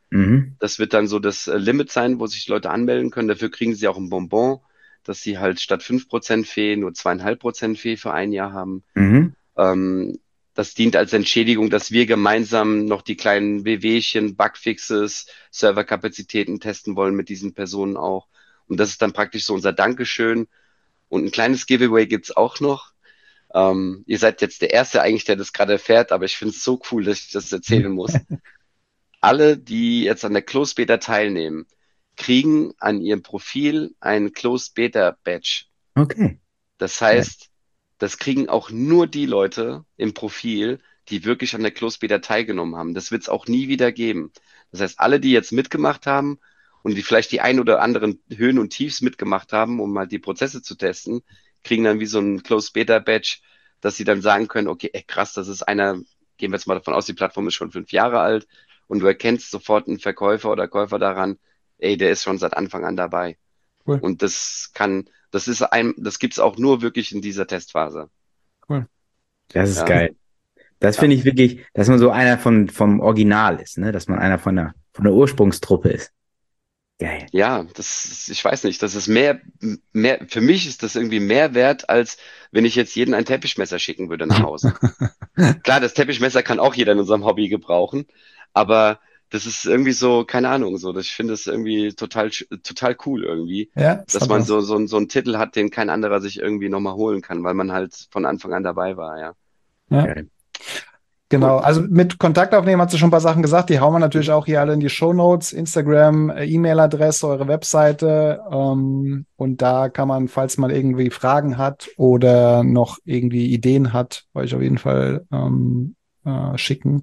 Das wird dann so das Limit sein, wo sich Leute anmelden können. Dafür kriegen sie auch ein Bonbon, dass sie halt statt 5% Fee nur 2,5% Fee für ein Jahr haben. Das dient als Entschädigung, dass wir gemeinsam noch die kleinen Wehwehchen, Bugfixes, Serverkapazitäten testen wollen mit diesen Personen auch. Und das ist dann praktisch so unser Dankeschön. Und ein kleines Giveaway gibt's auch noch. Ihr seid jetzt der Erste eigentlich, der das gerade erfährt, aber ich finde es so cool, dass ich das erzählen muss. Alle, die jetzt an der Closed Beta teilnehmen, kriegen an ihrem Profil ein Closed Beta Badge. Okay. Das heißt, das kriegen auch nur die Leute im Profil, die wirklich an der Closed Beta teilgenommen haben. Das wird es auch nie wieder geben. Das heißt, alle, die jetzt mitgemacht haben und die vielleicht die ein oder anderen Höhen und Tiefs mitgemacht haben, um mal die Prozesse zu testen, kriegen dann wie so ein Closed Beta Badge, dass sie dann sagen können, okay, krass, das ist einer, gehen wir jetzt mal davon aus, die Plattform ist schon 5 Jahre alt und du erkennst sofort einen Verkäufer oder Käufer daran, der ist schon seit Anfang an dabei. Cool. Und das gibt's auch nur wirklich in dieser Testphase. Cool. Das ist geil. Das finde ich wirklich, dass man so einer vom Original ist, ne? Dass man einer von der Ursprungstruppe ist. Geil. Ja, ich weiß nicht, das ist mehr, für mich ist das irgendwie mehr wert, als wenn ich jetzt jeden ein Teppichmesser schicken würde nach Hause. Klar, das Teppichmesser kann auch jeder in unserem Hobby gebrauchen, aber das ist irgendwie so, keine Ahnung, so, ich finde das irgendwie total cool irgendwie, dass man so einen Titel hat, den kein anderer sich irgendwie nochmal holen kann, weil man halt von Anfang an dabei war, ja. Geil. Genau, also mit Kontakt aufnehmen hat sie schon ein paar Sachen gesagt, die hauen wir natürlich auch hier alle in die Shownotes, Instagram, E-Mail-Adresse, eure Webseite und da kann man, falls man irgendwie Fragen hat oder noch irgendwie Ideen hat, euch auf jeden Fall schicken.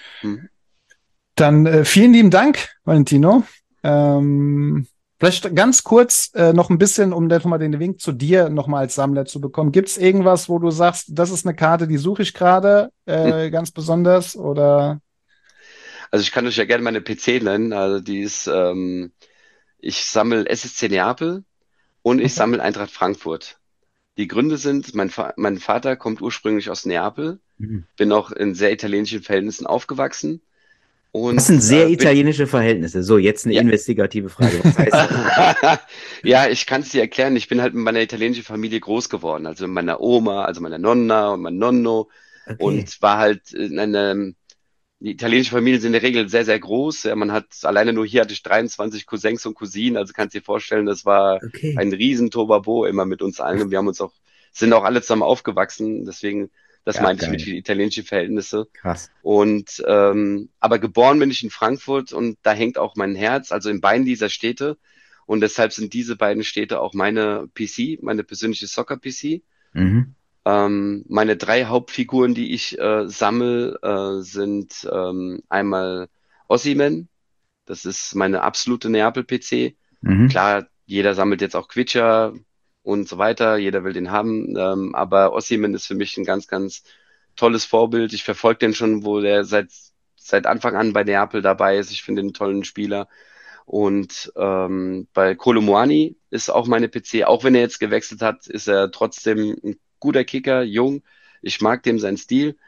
Dann vielen lieben Dank, Valentino. Vielleicht ganz kurz noch ein bisschen, um dann mal den Wink zu dir nochmal als Sammler zu bekommen. Gibt es irgendwas, wo du sagst, das ist eine Karte, die suche ich gerade ganz besonders? Oder? Also ich kann euch ja gerne meine PC nennen. Also die ist, ich sammle SSC Neapel und ich sammle Eintracht Frankfurt. Die Gründe sind, mein Vater kommt ursprünglich aus Neapel, bin auch in sehr italienischen Verhältnissen aufgewachsen. Und, das sind sehr italienische Verhältnisse. So, jetzt eine investigative Frage. Was heißt das? Ja, ich kann es dir erklären. Ich bin halt mit meiner italienischen Familie groß geworden. Also mit meiner Oma, also meiner Nonna und mein Nonno. Okay. Und war halt die italienische Familien sind in der Regel sehr, sehr groß. Ja, alleine nur hier hatte ich 23 Cousins und Cousinen. Also kannst dir vorstellen, das war ein riesen Tobabo immer mit uns allen. Und wir sind auch alle zusammen aufgewachsen. Deswegen, das meinte ich mit italienischen Verhältnisse. Krass. Und aber geboren bin ich in Frankfurt und da hängt auch mein Herz, also in beiden dieser Städte. Und deshalb sind diese beiden Städte auch meine PC, meine persönliche Soccer-PC. Meine 3 Hauptfiguren, die ich sammle, sind einmal Osimhen. Das ist meine absolute Neapel-PC. Klar, jeder sammelt jetzt auch Quitscher und so weiter. Jeder will den haben. Aber Osimhen ist für mich ein ganz, ganz tolles Vorbild. Ich verfolge den schon, wo der seit Anfang an bei Neapel dabei ist. Ich finde den einen tollen Spieler. Und bei Kolo Muani ist auch meine PC. Auch wenn er jetzt gewechselt hat, ist er trotzdem ein guter Kicker, jung. Ich mag dem seinen Stil.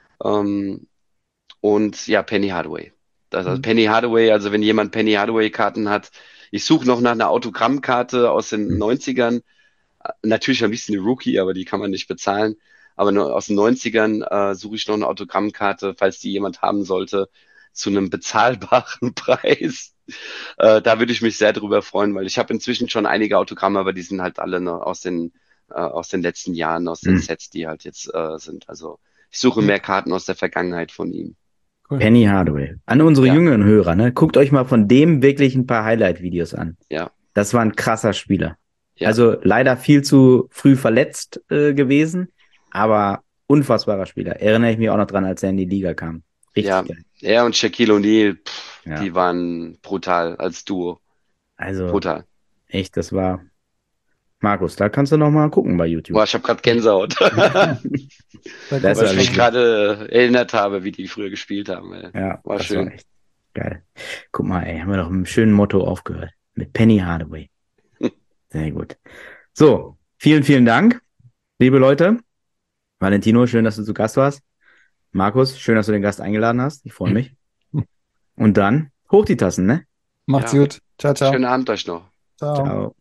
Und ja, Penny Hardaway. Penny Hardaway, also wenn jemand Penny Hardaway-Karten hat, ich suche noch nach einer Autogrammkarte aus den 90ern. Natürlich am liebsten die Rookie, aber die kann man nicht bezahlen. Aber nur aus den 90ern suche ich noch eine Autogrammkarte, falls die jemand haben sollte, zu einem bezahlbaren Preis. Da würde ich mich sehr drüber freuen, weil ich habe inzwischen schon einige Autogramme, aber die sind halt alle noch aus den letzten Jahren, aus den Sets, die halt jetzt sind. Also ich suche mehr Karten aus der Vergangenheit von ihm. Cool. Penny Hardaway. An unsere jüngeren Hörer, ne? Guckt euch mal von dem wirklich ein paar Highlight-Videos an. Ja. Das war ein krasser Spieler. Ja. Also leider viel zu früh verletzt gewesen, aber unfassbarer Spieler. Erinnere ich mich auch noch dran, als er in die Liga kam. Richtig geil. Er und Shaquille O'Neal, die waren brutal als Duo. Also brutal. Echt, das war... Markus, da kannst du noch mal gucken bei YouTube. Boah, ich habe gerade Gänsehaut. Weil ich mich gerade erinnert habe, wie die früher gespielt haben. Ey. Ja, war schön. War echt geil. Guck mal, haben wir doch mit einem schönen Motto aufgehört. Mit Penny Hardaway. Sehr gut. So, vielen, vielen Dank, liebe Leute. Valentino, schön, dass du zu Gast warst. Markus, schön, dass du den Gast eingeladen hast. Ich freue mich. Und dann Hoch die Tassen, ne? Macht's gut. Ciao, ciao. Schönen Abend euch noch. Ciao. Ciao.